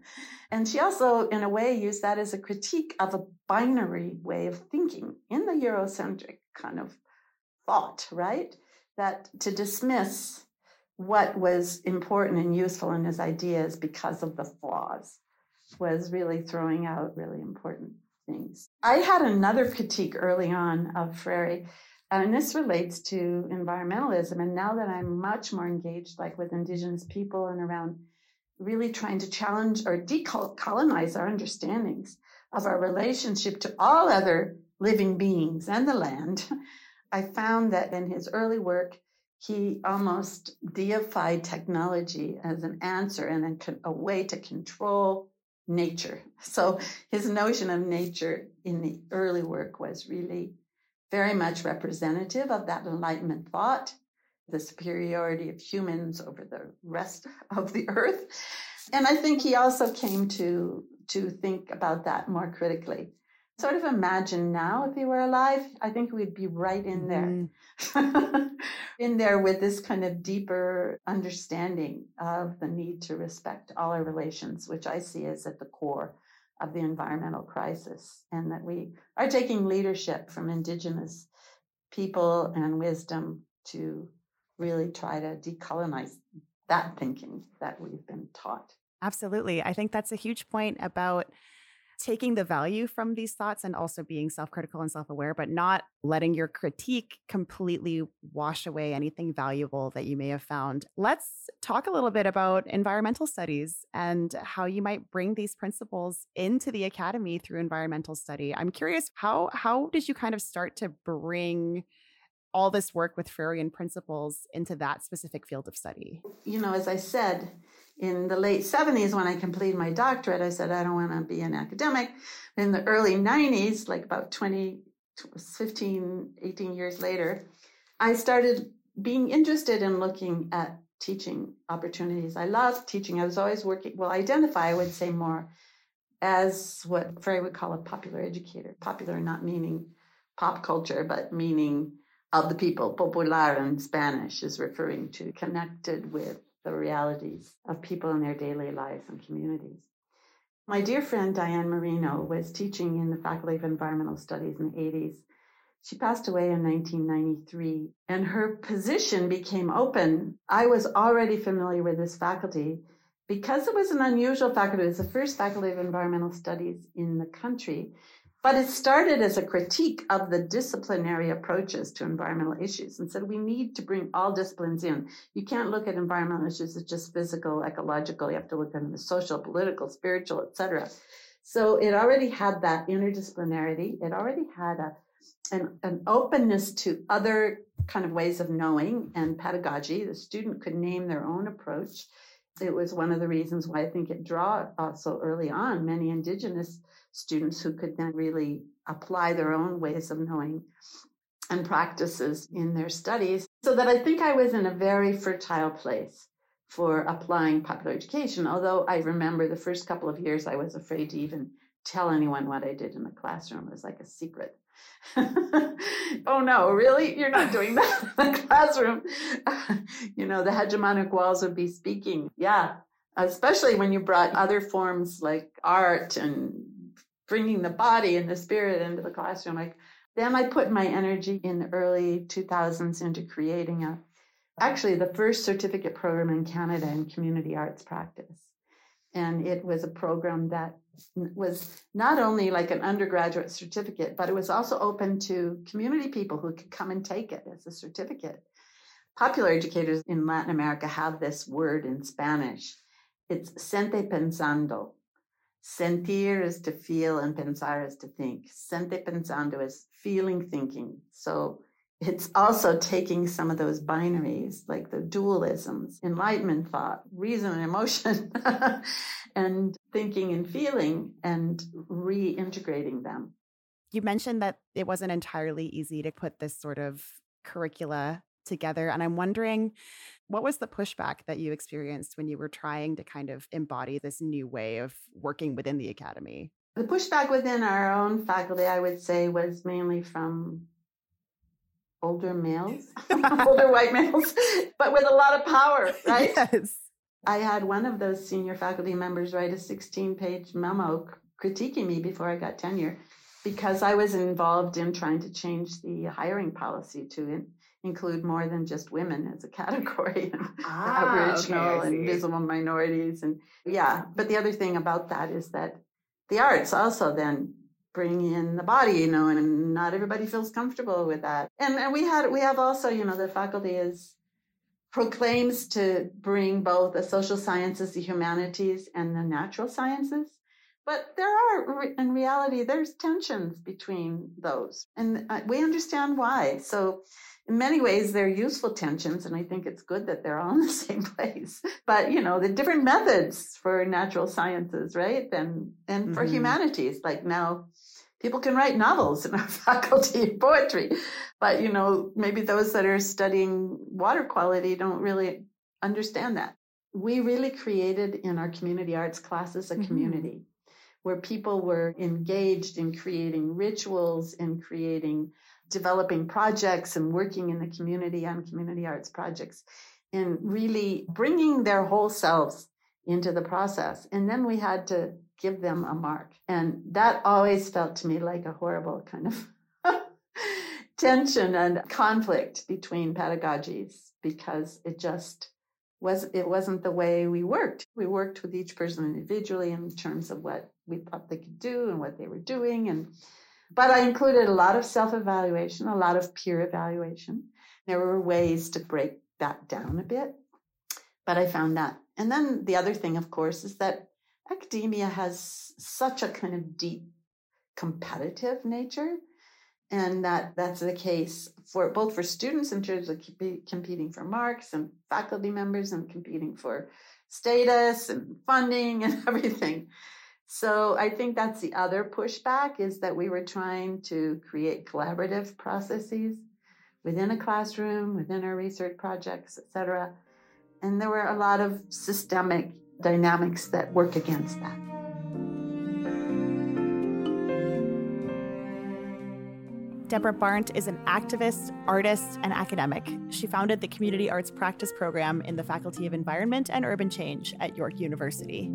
And she also, in a way, used that as a critique of a binary way of thinking in the Eurocentric kind of thought, right? That to dismiss what was important and useful in his ideas because of the flaws was really throwing out really important things. I had another critique early on of Freire, and this relates to environmentalism. And now that I'm much more engaged, like with Indigenous people and around really trying to challenge or decolonize our understandings of our relationship to all other living beings and the land, I found that in his early work, he almost deified technology as an answer and a, a way to control nature. So his notion of nature in the early work was really very much representative of that Enlightenment thought, the superiority of humans over the rest of the earth. And I think he also came to, to think about that more critically. Sort of imagine now if he were alive, I think we'd be right in there, mm. in there with this kind of deeper understanding of the need to respect all our relations, which I see as at the core of the environmental crisis, and that we are taking leadership from Indigenous people and wisdom to really try to decolonize that thinking that we've been taught. Absolutely. I think that's a huge point about taking the value from these thoughts and also being self-critical and self-aware, but not letting your critique completely wash away anything valuable that you may have found. Let's talk a little bit about environmental studies and how you might bring these principles into the academy through environmental study. I'm curious, how how did you kind of start to bring all this work with Freirean principles into that specific field of study? You know, as I said, in the late seventies, when I completed my doctorate, I said, I don't want to be an academic. In the early nineties, like about twenty, fifteen, eighteen years later, I started being interested in looking at teaching opportunities. I loved teaching. I was always working, well, identify, I would say more as what Freire would call a popular educator. Popular not meaning pop culture, but meaning of the people. Popular in Spanish is referring to connected with the realities of people in their daily lives and communities. My dear friend Diane Marino was teaching in the Faculty of Environmental Studies in the eighties. She passed away in nineteen ninety-three, and her position became open. I was already familiar with this faculty because it was an unusual faculty. It was the first Faculty of Environmental Studies in the country. But it started as a critique of the disciplinary approaches to environmental issues and said we need to bring all disciplines in. You can't look at environmental issues as just physical, ecological. You have to look at them as social, political, spiritual, et cetera. So it already had that interdisciplinarity. It already had a, an, an openness to other kind of ways of knowing and pedagogy. The student could name their own approach. It was one of the reasons why I think it drew also early on many Indigenous students who could then really apply their own ways of knowing and practices in their studies. So that I think I was in a very fertile place for applying popular education, although I remember the first couple of years I was afraid to even tell anyone what I did in the classroom. It was like a secret. Oh no, really? You're not doing that in the classroom? You know, the hegemonic walls would be speaking. Yeah, especially when you brought other forms like art and bringing the body and the spirit into the classroom. Like, then I put my energy in the early two thousands into creating a, actually the first certificate program in Canada in community arts practice. And it was a program that was not only like an undergraduate certificate, but it was also open to community people who could come and take it as a certificate. Popular educators in Latin America have this word in Spanish. It's sente pensando. Sentir is to feel and pensar is to think. Sente pensando is feeling, thinking. So it's also taking some of those binaries, like the dualisms, enlightenment thought, reason and emotion, and thinking and feeling, and reintegrating them. You mentioned that it wasn't entirely easy to put this sort of curricula together. And I'm wondering, what was the pushback that you experienced when you were trying to kind of embody this new way of working within the academy? The pushback within our own faculty, I would say, was mainly from older males, older white males, but with a lot of power, right? Yes. I had one of those senior faculty members write a sixteen-page memo critiquing me before I got tenure because I was involved in trying to change the hiring policy to in, include more than just women as a category, and ah, Aboriginal okay, and visible minorities. And yeah, but the other thing about that is that the arts also then bring in the body, you know, and not everybody feels comfortable with that. And and we had we have also, you know, the faculty is proclaims to bring both the social sciences, the humanities, and the natural sciences. But there are, in reality, there's tensions between those. And we understand why. So in many ways, they're useful tensions, and I think it's good that they're all in the same place. But, you know, the different methods for natural sciences, right? And, and for mm-hmm. humanities, like now, people can write novels in our faculty of poetry, but, you know, maybe those that are studying water quality don't really understand that. We really created in our community arts classes a mm-hmm. community where people were engaged in creating rituals and creating, developing projects and working in the community on community arts projects and really bringing their whole selves into the process. And then we had to give them a mark. And that always felt to me like a horrible kind of tension and conflict between pedagogies because it just was it wasn't the way we worked. We worked with each person individually in terms of what we thought they could do and what they were doing. And but I included a lot of self-evaluation, a lot of peer evaluation. There were ways to break that down a bit, but I found that. And then the other thing, of course, is that academia has such a kind of deep competitive nature. And that that's the case for both for students in terms of keep, competing for marks, and faculty members and competing for status and funding and everything. So I think that's the other pushback, is that we were trying to create collaborative processes within a classroom, within our research projects, et cetera. And there were a lot of systemic dynamics that work against that. Deborah Barnt is an activist, artist, and academic. She founded the Community Arts Practice Program in the Faculty of Environment and Urban Change at York University.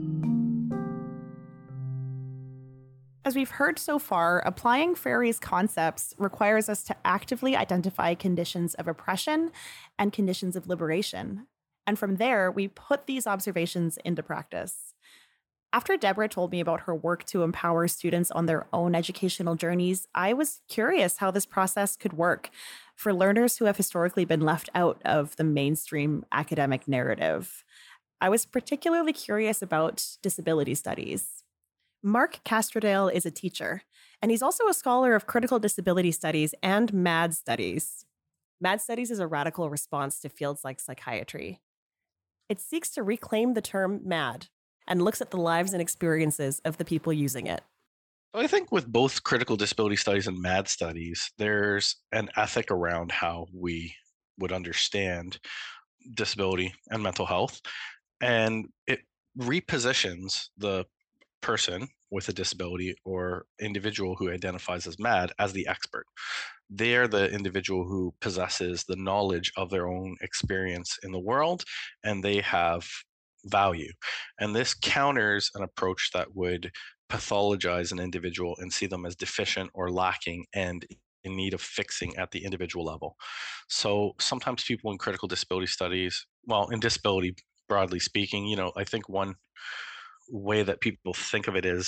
As we've heard so far, applying Freire's concepts requires us to actively identify conditions of oppression and conditions of liberation. And from there, we put these observations into practice. After Deborah told me about her work to empower students on their own educational journeys, I was curious how this process could work for learners who have historically been left out of the mainstream academic narrative. I was particularly curious about disability studies. Mark Castrodale is a teacher, and he's also a scholar of critical disability studies and MAD studies. MAD studies is a radical response to fields like psychiatry. It seeks to reclaim the term MAD and looks at the lives and experiences of the people using it. I think with both critical disability studies and MAD studies, there's an ethic around how we would understand disability and mental health. And it repositions the person with a disability or individual who identifies as MAD as the expert. They're the individual who possesses the knowledge of their own experience in the world, and they have value. And this counters an approach that would pathologize an individual and see them as deficient or lacking and in need of fixing at the individual level. So sometimes people in critical disability studies, well, in disability broadly speaking, you know, I think one way that people think of it is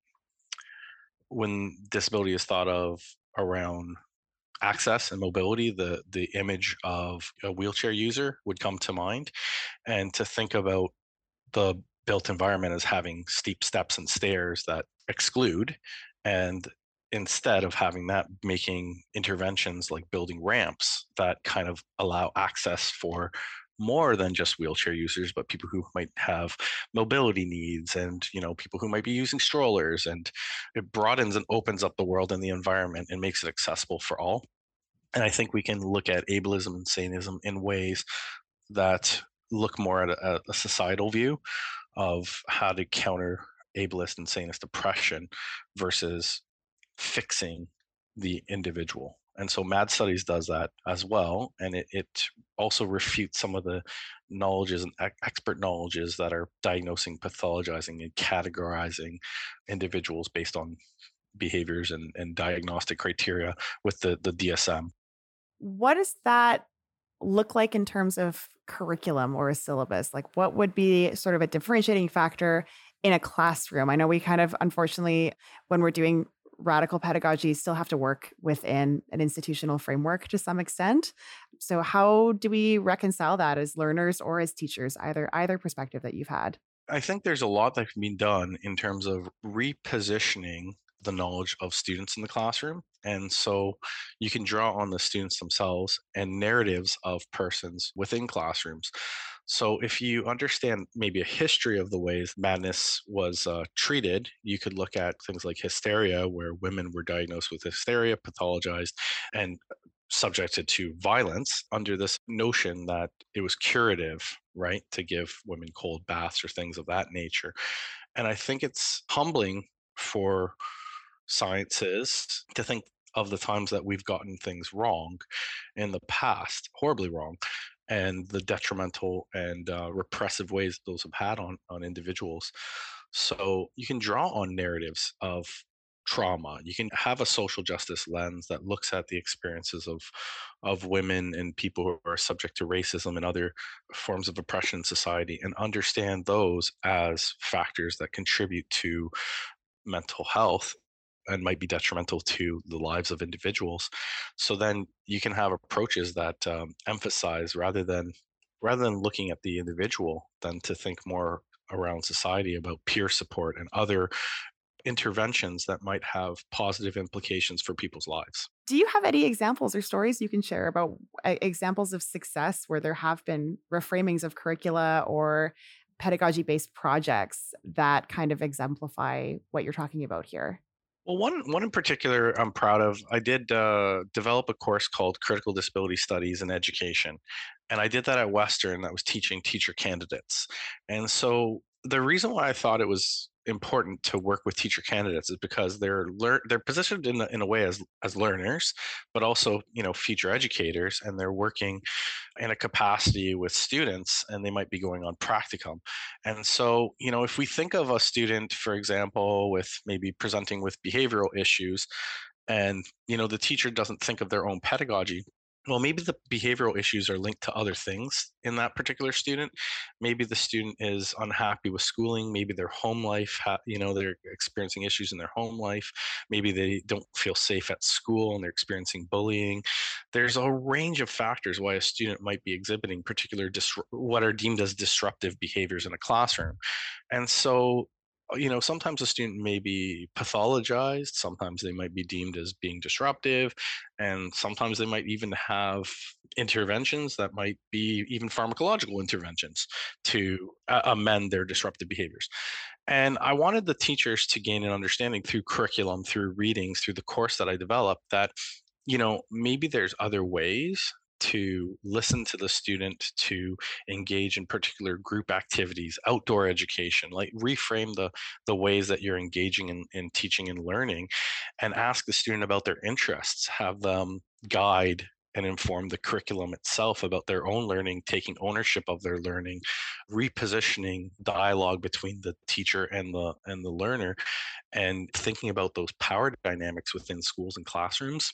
when disability is thought of around access and mobility, the the image of a wheelchair user would come to mind, and to think about the built environment as having steep steps and stairs that exclude, and instead of having that, making interventions like building ramps that kind of allow access for more than just wheelchair users, but people who might have mobility needs, and you know, people who might be using strollers, and it broadens and opens up the world and the environment and makes it accessible for all. And I think we can look at ableism and saneism in ways that look more at a, a societal view of how to counter ableist and sanist oppression versus fixing the individual. And so MAD Studies does that as well. And it, it also refutes some of the knowledges and expert knowledges that are diagnosing, pathologizing, and categorizing individuals based on behaviors and, and diagnostic criteria with the, the D S M. What does that look like in terms of curriculum or a syllabus? Like, what would be sort of a differentiating factor in a classroom? I know we kind of, unfortunately, when we're doing radical pedagogy, still have to work within an institutional framework to some extent. So how do we reconcile that as learners or as teachers, either either perspective that you've had? I think there's a lot that can be done in terms of repositioning the knowledge of students in the classroom. And so you can draw on the students themselves and narratives of persons within classrooms. So if you understand maybe a history of the ways madness was uh, treated, you could look at things like hysteria, where women were diagnosed with hysteria, pathologized, and subjected to violence under this notion that it was curative, right, to give women cold baths or things of that nature. And I think it's humbling for sciences to think of the times that we've gotten things wrong in the past, horribly wrong, and the detrimental and uh, repressive ways those have had on, on individuals. So you can draw on narratives of trauma. You can have a social justice lens that looks at the experiences of of women and people who are subject to racism and other forms of oppression in society, and understand those as factors that contribute to mental health and might be detrimental to the lives of individuals. So then you can have approaches that um, emphasize, rather than rather than looking at the individual, then to think more around society about peer support and other interventions that might have positive implications for people's lives. Do you have any examples or stories you can share about uh, examples of success where there have been reframings of curricula or pedagogy-based projects that kind of exemplify what you're talking about here? Well, one one in particular I'm proud of. I did uh, develop a course called Critical Disability Studies in Education, and I did that at Western. That was teaching teacher candidates, and so the reason why I thought it was important to work with teacher candidates is because they're lear- they're positioned in a, in a way as as learners, but also, you know, future educators, and they're working in a capacity with students, and they might be going on practicum. And so, you know, if we think of a student, for example, with maybe presenting with behavioral issues, and, you know, the teacher doesn't think of their own pedagogy, well, maybe the behavioral issues are linked to other things in that particular student. Maybe the student is unhappy with schooling. Maybe their home life, ha- you know, they're experiencing issues in their home life. Maybe they don't feel safe at school and they're experiencing bullying. There's a range of factors why a student might be exhibiting particular dis- what are deemed as disruptive behaviors in a classroom. And so, you know, sometimes a student may be pathologized, sometimes they might be deemed as being disruptive, and sometimes they might even have interventions that might be even pharmacological interventions to uh, amend their disruptive behaviors. And I wanted the teachers to gain an understanding through curriculum, through readings, through the course that I developed, that, you know, maybe there's other ways to listen to the student, to engage in particular group activities, outdoor education, like reframe the the ways that you're engaging in, in teaching and learning, and ask the student about their interests, have them guide and inform the curriculum itself about their own learning, taking ownership of their learning, repositioning dialogue between the teacher and the and the learner, and thinking about those power dynamics within schools and classrooms.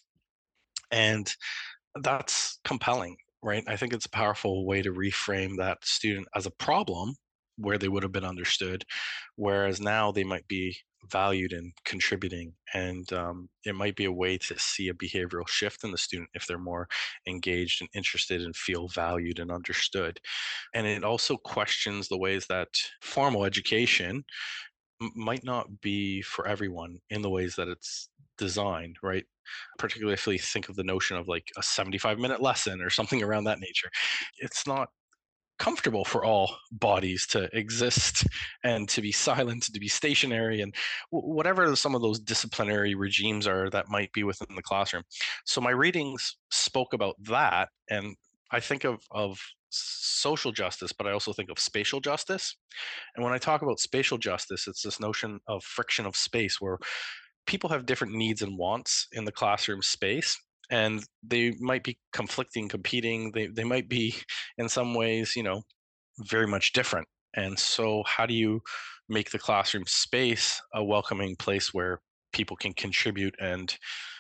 And that's compelling, right? I think it's a powerful way to reframe that student as a problem where they would have been understood, whereas now they might be valued and contributing. And um, it might be a way to see a behavioral shift in the student if they're more engaged and interested and feel valued and understood. And it also questions the ways that formal education m- might not be for everyone in the ways that it's designed, right? Particularly if we think of the notion of like a seventy-five minute lesson or something around that nature. It's not comfortable for all bodies to exist and to be silent, to be stationary, and w- whatever some of those disciplinary regimes are that might be within the classroom. So my readings spoke about that, and I think of of social justice, but I also think of spatial justice. And when I talk about spatial justice, it's this notion of friction of space where people have different needs and wants in the classroom space, and they might be conflicting, competing. They they might be in some ways, you know, very much different. And so how do you make the classroom space a welcoming place where people can contribute and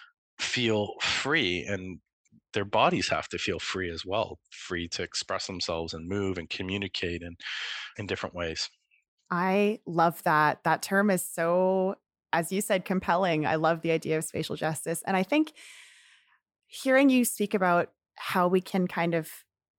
feel free, and their bodies have to feel free as well, free to express themselves and move and communicate in in different ways. I love that. That term is so, as you said, compelling. I love the idea of spatial justice. And I think hearing you speak about how we can kind of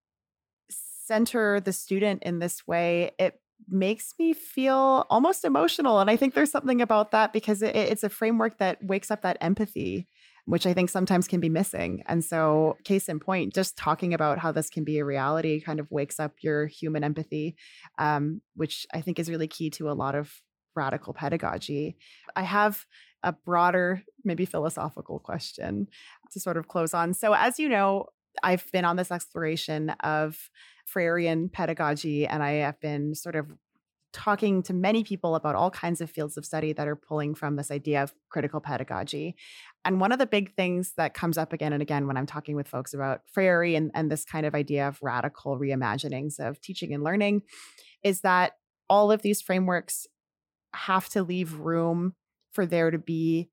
center the student in this way, it makes me feel almost emotional. And I think there's something about that because it, it's a framework that wakes up that empathy, which I think sometimes can be missing. And so, case in point, just talking about how this can be a reality kind of wakes up your human empathy, um, which I think is really key to a lot of radical pedagogy. I have a broader, maybe philosophical question to sort of close on. So, as you know, I've been on this exploration of Freirean pedagogy, and I have been sort of talking to many people about all kinds of fields of study that are pulling from this idea of critical pedagogy. And one of the big things that comes up again and again when I'm talking with folks about Freire and, and this kind of idea of radical reimaginings of teaching and learning is that all of these frameworks have to leave room for there to be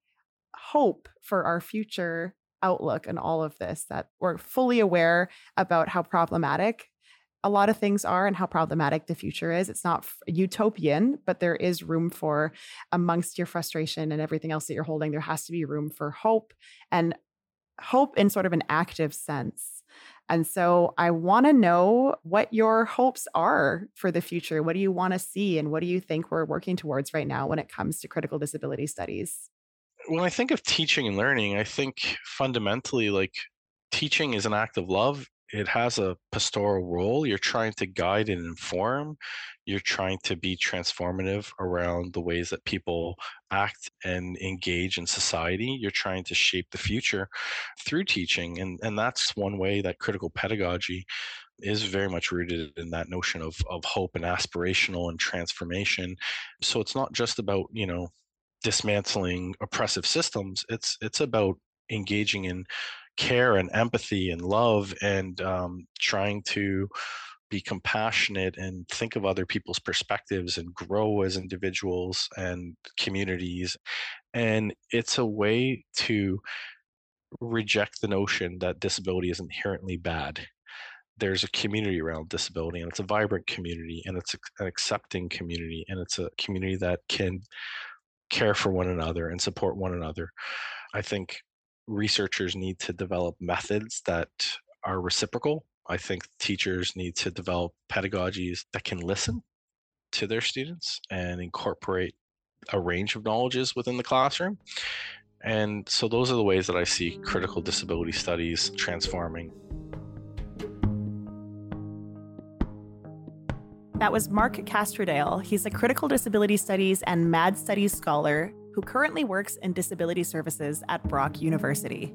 hope for our future outlook and all of this, that we're fully aware about how problematic a lot of things are and how problematic the future is. It's not utopian, but there is room for, amongst your frustration and everything else that you're holding, there has to be room for hope, and hope in sort of an active sense. And so I want to know what your hopes are for the future. What do you want to see, and what do you think we're working towards right now when it comes to critical disability studies? When I think of teaching and learning, I think fundamentally, like, teaching is an act of love. It has a pastoral role. You're trying to guide and inform. You're trying to be transformative around the ways that people act and engage in society. You're trying to shape the future through teaching. And, and that's one way that critical pedagogy is very much rooted in that notion of, of hope and aspirational and transformation. So it's not just about, you know, dismantling oppressive systems. It's it's about engaging in care and empathy and love, and um, trying to be compassionate and think of other people's perspectives and grow as individuals and communities. And it's a way to reject the notion that disability is inherently bad. There's a community around disability, and it's a vibrant community, and it's an accepting community, and it's a community that can care for one another and support one another. I think researchers need to develop methods that are reciprocal. I think teachers need to develop pedagogies that can listen to their students and incorporate a range of knowledges within the classroom. And so those are the ways that I see critical disability studies transforming. That was Mark Castrodale. He's a critical disability studies and M A D studies scholar who currently works in disability services at Brock University.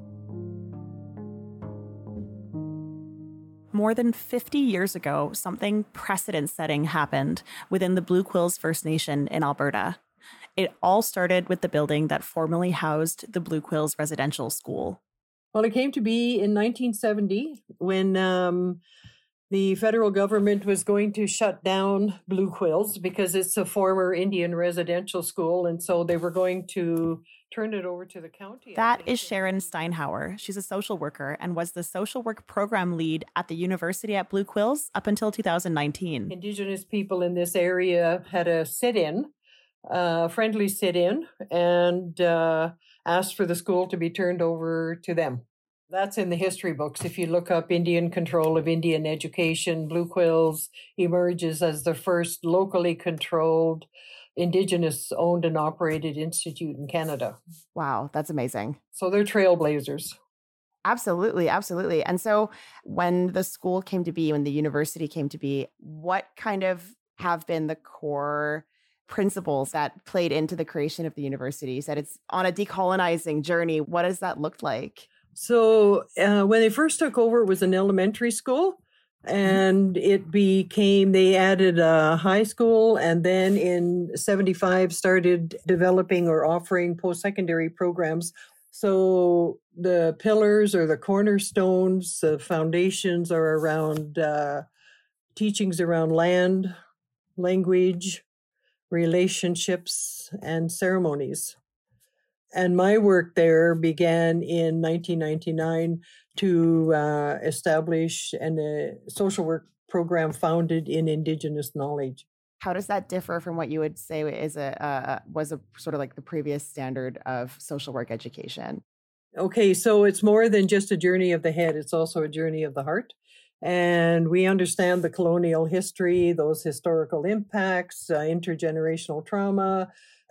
More than fifty years ago, something precedent-setting happened within the Blue Quills First Nation in Alberta. It all started with the building that formerly housed the Blue Quills Residential School. Well, it came to be in nineteen seventy when um, the federal government was going to shut down Blue Quills because it's a former Indian residential school, and so they were going to turn it over to the county. That is Sharon Steinhauer. She's a social worker and was the social work program lead at the university at Blue Quills up until two thousand nineteen. Indigenous people in this area had a sit-in, a friendly sit-in, and uh, asked for the school to be turned over to them. That's in the history books. If you look up Indian control of Indian education, Blue Quills emerges as the first locally controlled, Indigenous owned and operated institute in Canada. Wow, that's amazing. So they're trailblazers. Absolutely, absolutely. And so when the school came to be, when the university came to be, what kind of have been the core principles that played into the creation of the university? You said it's on a decolonizing journey. What does that look like? So uh, when they first took over, it was an elementary school, and it became, they added a high school, and then in seventy-five started developing or offering post-secondary programs. So the pillars or the cornerstones, the foundations are around uh, teachings around land, language, relationships, and ceremonies. And my work there began in nineteen ninety-nine to uh, establish an, a social work program founded in Indigenous knowledge. How does that differ from what you would say is a uh, was a sort of like the previous standard of social work education? Okay, so it's more than just a journey of the head. It's also a journey of the heart. And we understand the colonial history, those historical impacts, uh, intergenerational trauma,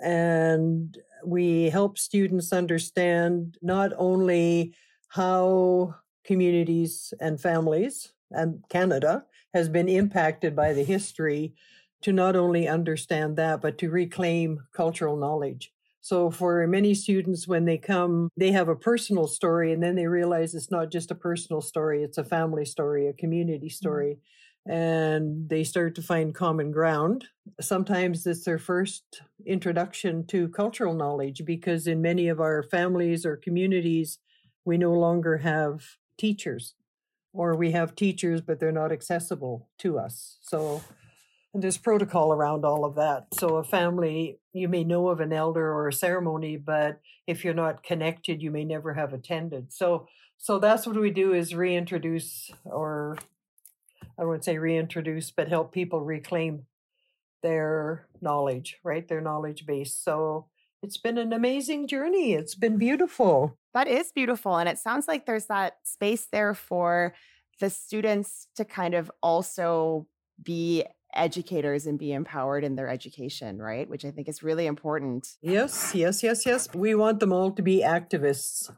and we help students understand not only how communities and families and Canada has been impacted by the history, to not only understand that, but to reclaim cultural knowledge. So for many students, when they come, they have a personal story, and then they realize it's not just a personal story, it's a family story, a community story. Mm-hmm. And they start to find common ground. Sometimes it's their first introduction to cultural knowledge, because in many of our families or communities, we no longer have teachers, or we have teachers, but they're not accessible to us. So And there's protocol around all of that. So a family, you may know of an elder or a ceremony, but if you're not connected, you may never have attended. So so that's what we do, is reintroduce, or I wouldn't say reintroduce, but help people reclaim their knowledge, right? Their knowledge base. So it's been an amazing journey. It's been beautiful. That is beautiful. And it sounds like there's that space there for the students to kind of also be educators and be empowered in their education, right? Which I think is really important. Yes, yes, yes, yes. We want them all to be activists.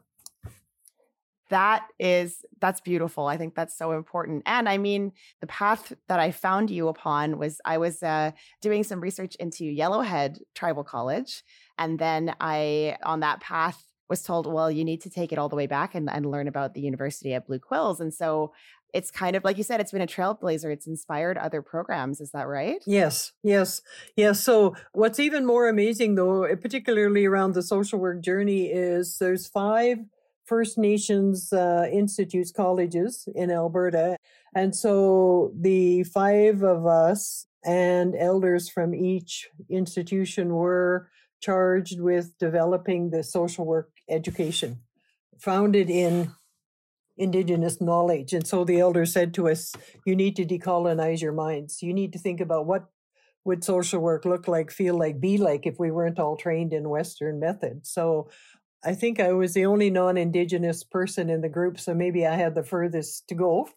That is, that's beautiful. I think that's so important. And I mean, the path that I found you upon was, I was uh, doing some research into Yellowhead Tribal College. And then I, on that path, was told, well, you need to take it all the way back and, and learn about the university at Blue Quills. And so it's kind of, like you said, it's been a trailblazer. It's inspired other programs. Is that right? Yes, yes, yes. So what's even more amazing, though, particularly around the social work journey, is there's five First Nations uh, institutes, colleges in Alberta. And so the five of us and elders from each institution were charged with developing the social work education founded in Indigenous knowledge. And so the elders said to us, you need to decolonize your minds. You need to think about what would social work look like, feel like, be like if we weren't all trained in Western methods. So I think I was the only non-Indigenous person in the group, so maybe I had the furthest to go.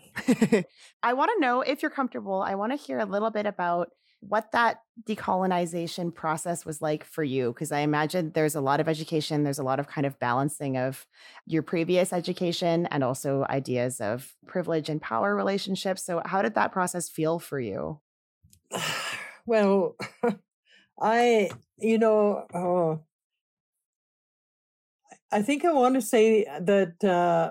I want to know, if you're comfortable, I want to hear a little bit about what that decolonization process was like for you, because I imagine there's a lot of education, there's a lot of kind of balancing of your previous education and also ideas of privilege and power relationships. So how did that process feel for you? Well, I, you know, uh, I think I want to say that uh,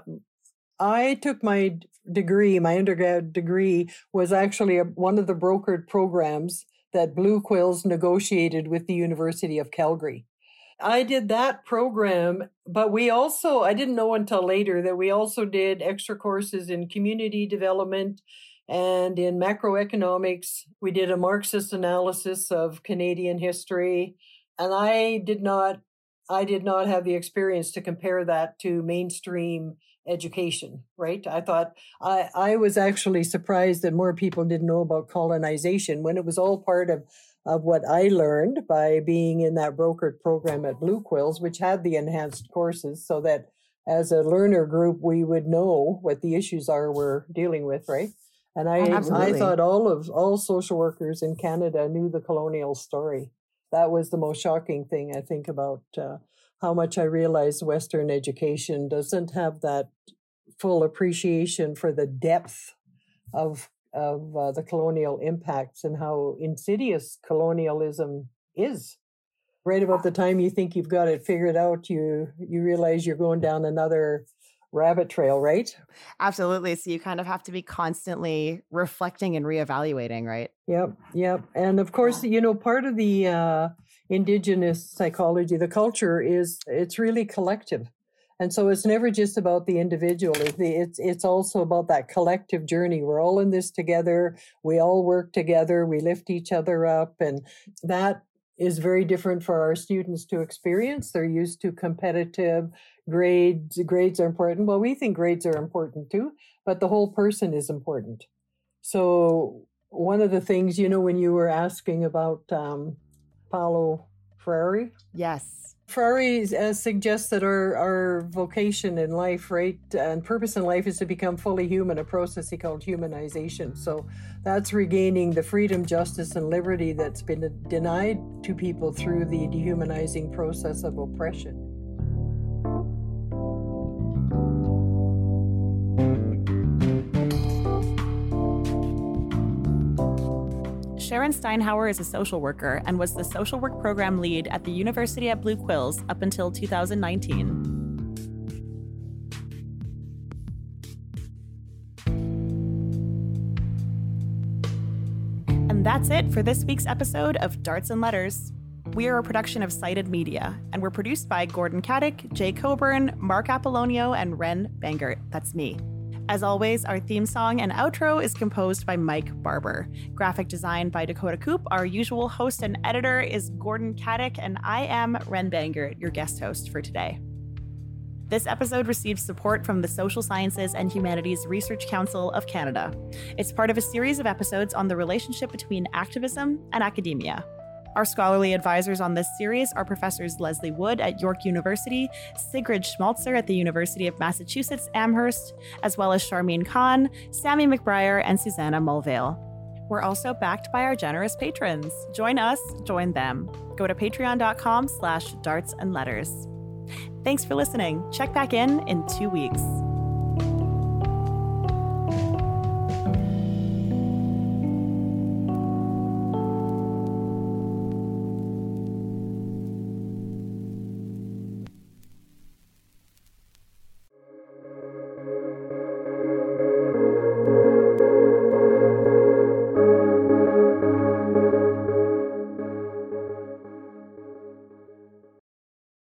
I took my degree, my undergrad degree was actually a, one of the brokered programs that Blue Quills negotiated with the University of Calgary. I did that program, but we also, I didn't know until later that we also did extra courses in community development and in macroeconomics. We did a Marxist analysis of Canadian history, and I did not I did not have the experience to compare that to mainstream education, right? I thought I, I was actually surprised that more people didn't know about colonization when it was all part of, of what I learned by being in that brokered program at Blue Quills, which had the enhanced courses, so that as a learner group, we would know what the issues are we're dealing with, right? And I, I thought all of all social workers in Canada knew the colonial story. That was the most shocking thing, I think, about uh, how much I realized Western education doesn't have that full appreciation for the depth of of uh, the colonial impacts and how insidious colonialism is. Right about the time you think you've got it figured out, you you realize you're going down another rabbit trail, right? Absolutely. So you kind of have to be constantly reflecting and reevaluating, right? Yep, yep. And of course, you know, part of the uh, Indigenous psychology, the culture is, it's really collective. And so it's never just about the individual. It's, it's also about that collective journey. We're all in this together. We all work together. We lift each other up. And that is very different for our students to experience. They're used to competitive grades. Grades are important. Well, we think grades are important too, but the whole person is important. So one of the things, you know, when you were asking about um, Paulo Freire. Yes. Freire uh, suggests that our, our vocation in life, right, and purpose in life is to become fully human, a process he called humanization. So that's regaining the freedom, justice, and liberty that's been denied to people through the dehumanizing process of oppression. Sharon Steinhauer is a social worker and was the social work program lead at the University at Blue Quills up until two thousand nineteen. And that's it for this week's episode of Darts and Letters. We are a production of Cited Media, and we're produced by Gordon Caddick, Jay Coburn, Mark Apollonio, and Ren Bangert. That's me. As always, our theme song and outro is composed by Mike Barber. Graphic design by Dakota Coop. Our usual host and editor is Gordon Caddick, and I am Ren Bangert, your guest host for today. This episode received support from the Social Sciences and Humanities Research Council of Canada. It's part of a series of episodes on the relationship between activism and academia. Our scholarly advisors on this series are Professors Leslie Wood at York University, Sigrid Schmalzer at the University of Massachusetts Amherst, as well as Charmaine Khan, Sammy McBriar, and Susanna Mulvale. We're also backed by our generous patrons. Join us, join them. Go to patreon.com slash darts and letters. Thanks for listening. Check back in in two weeks.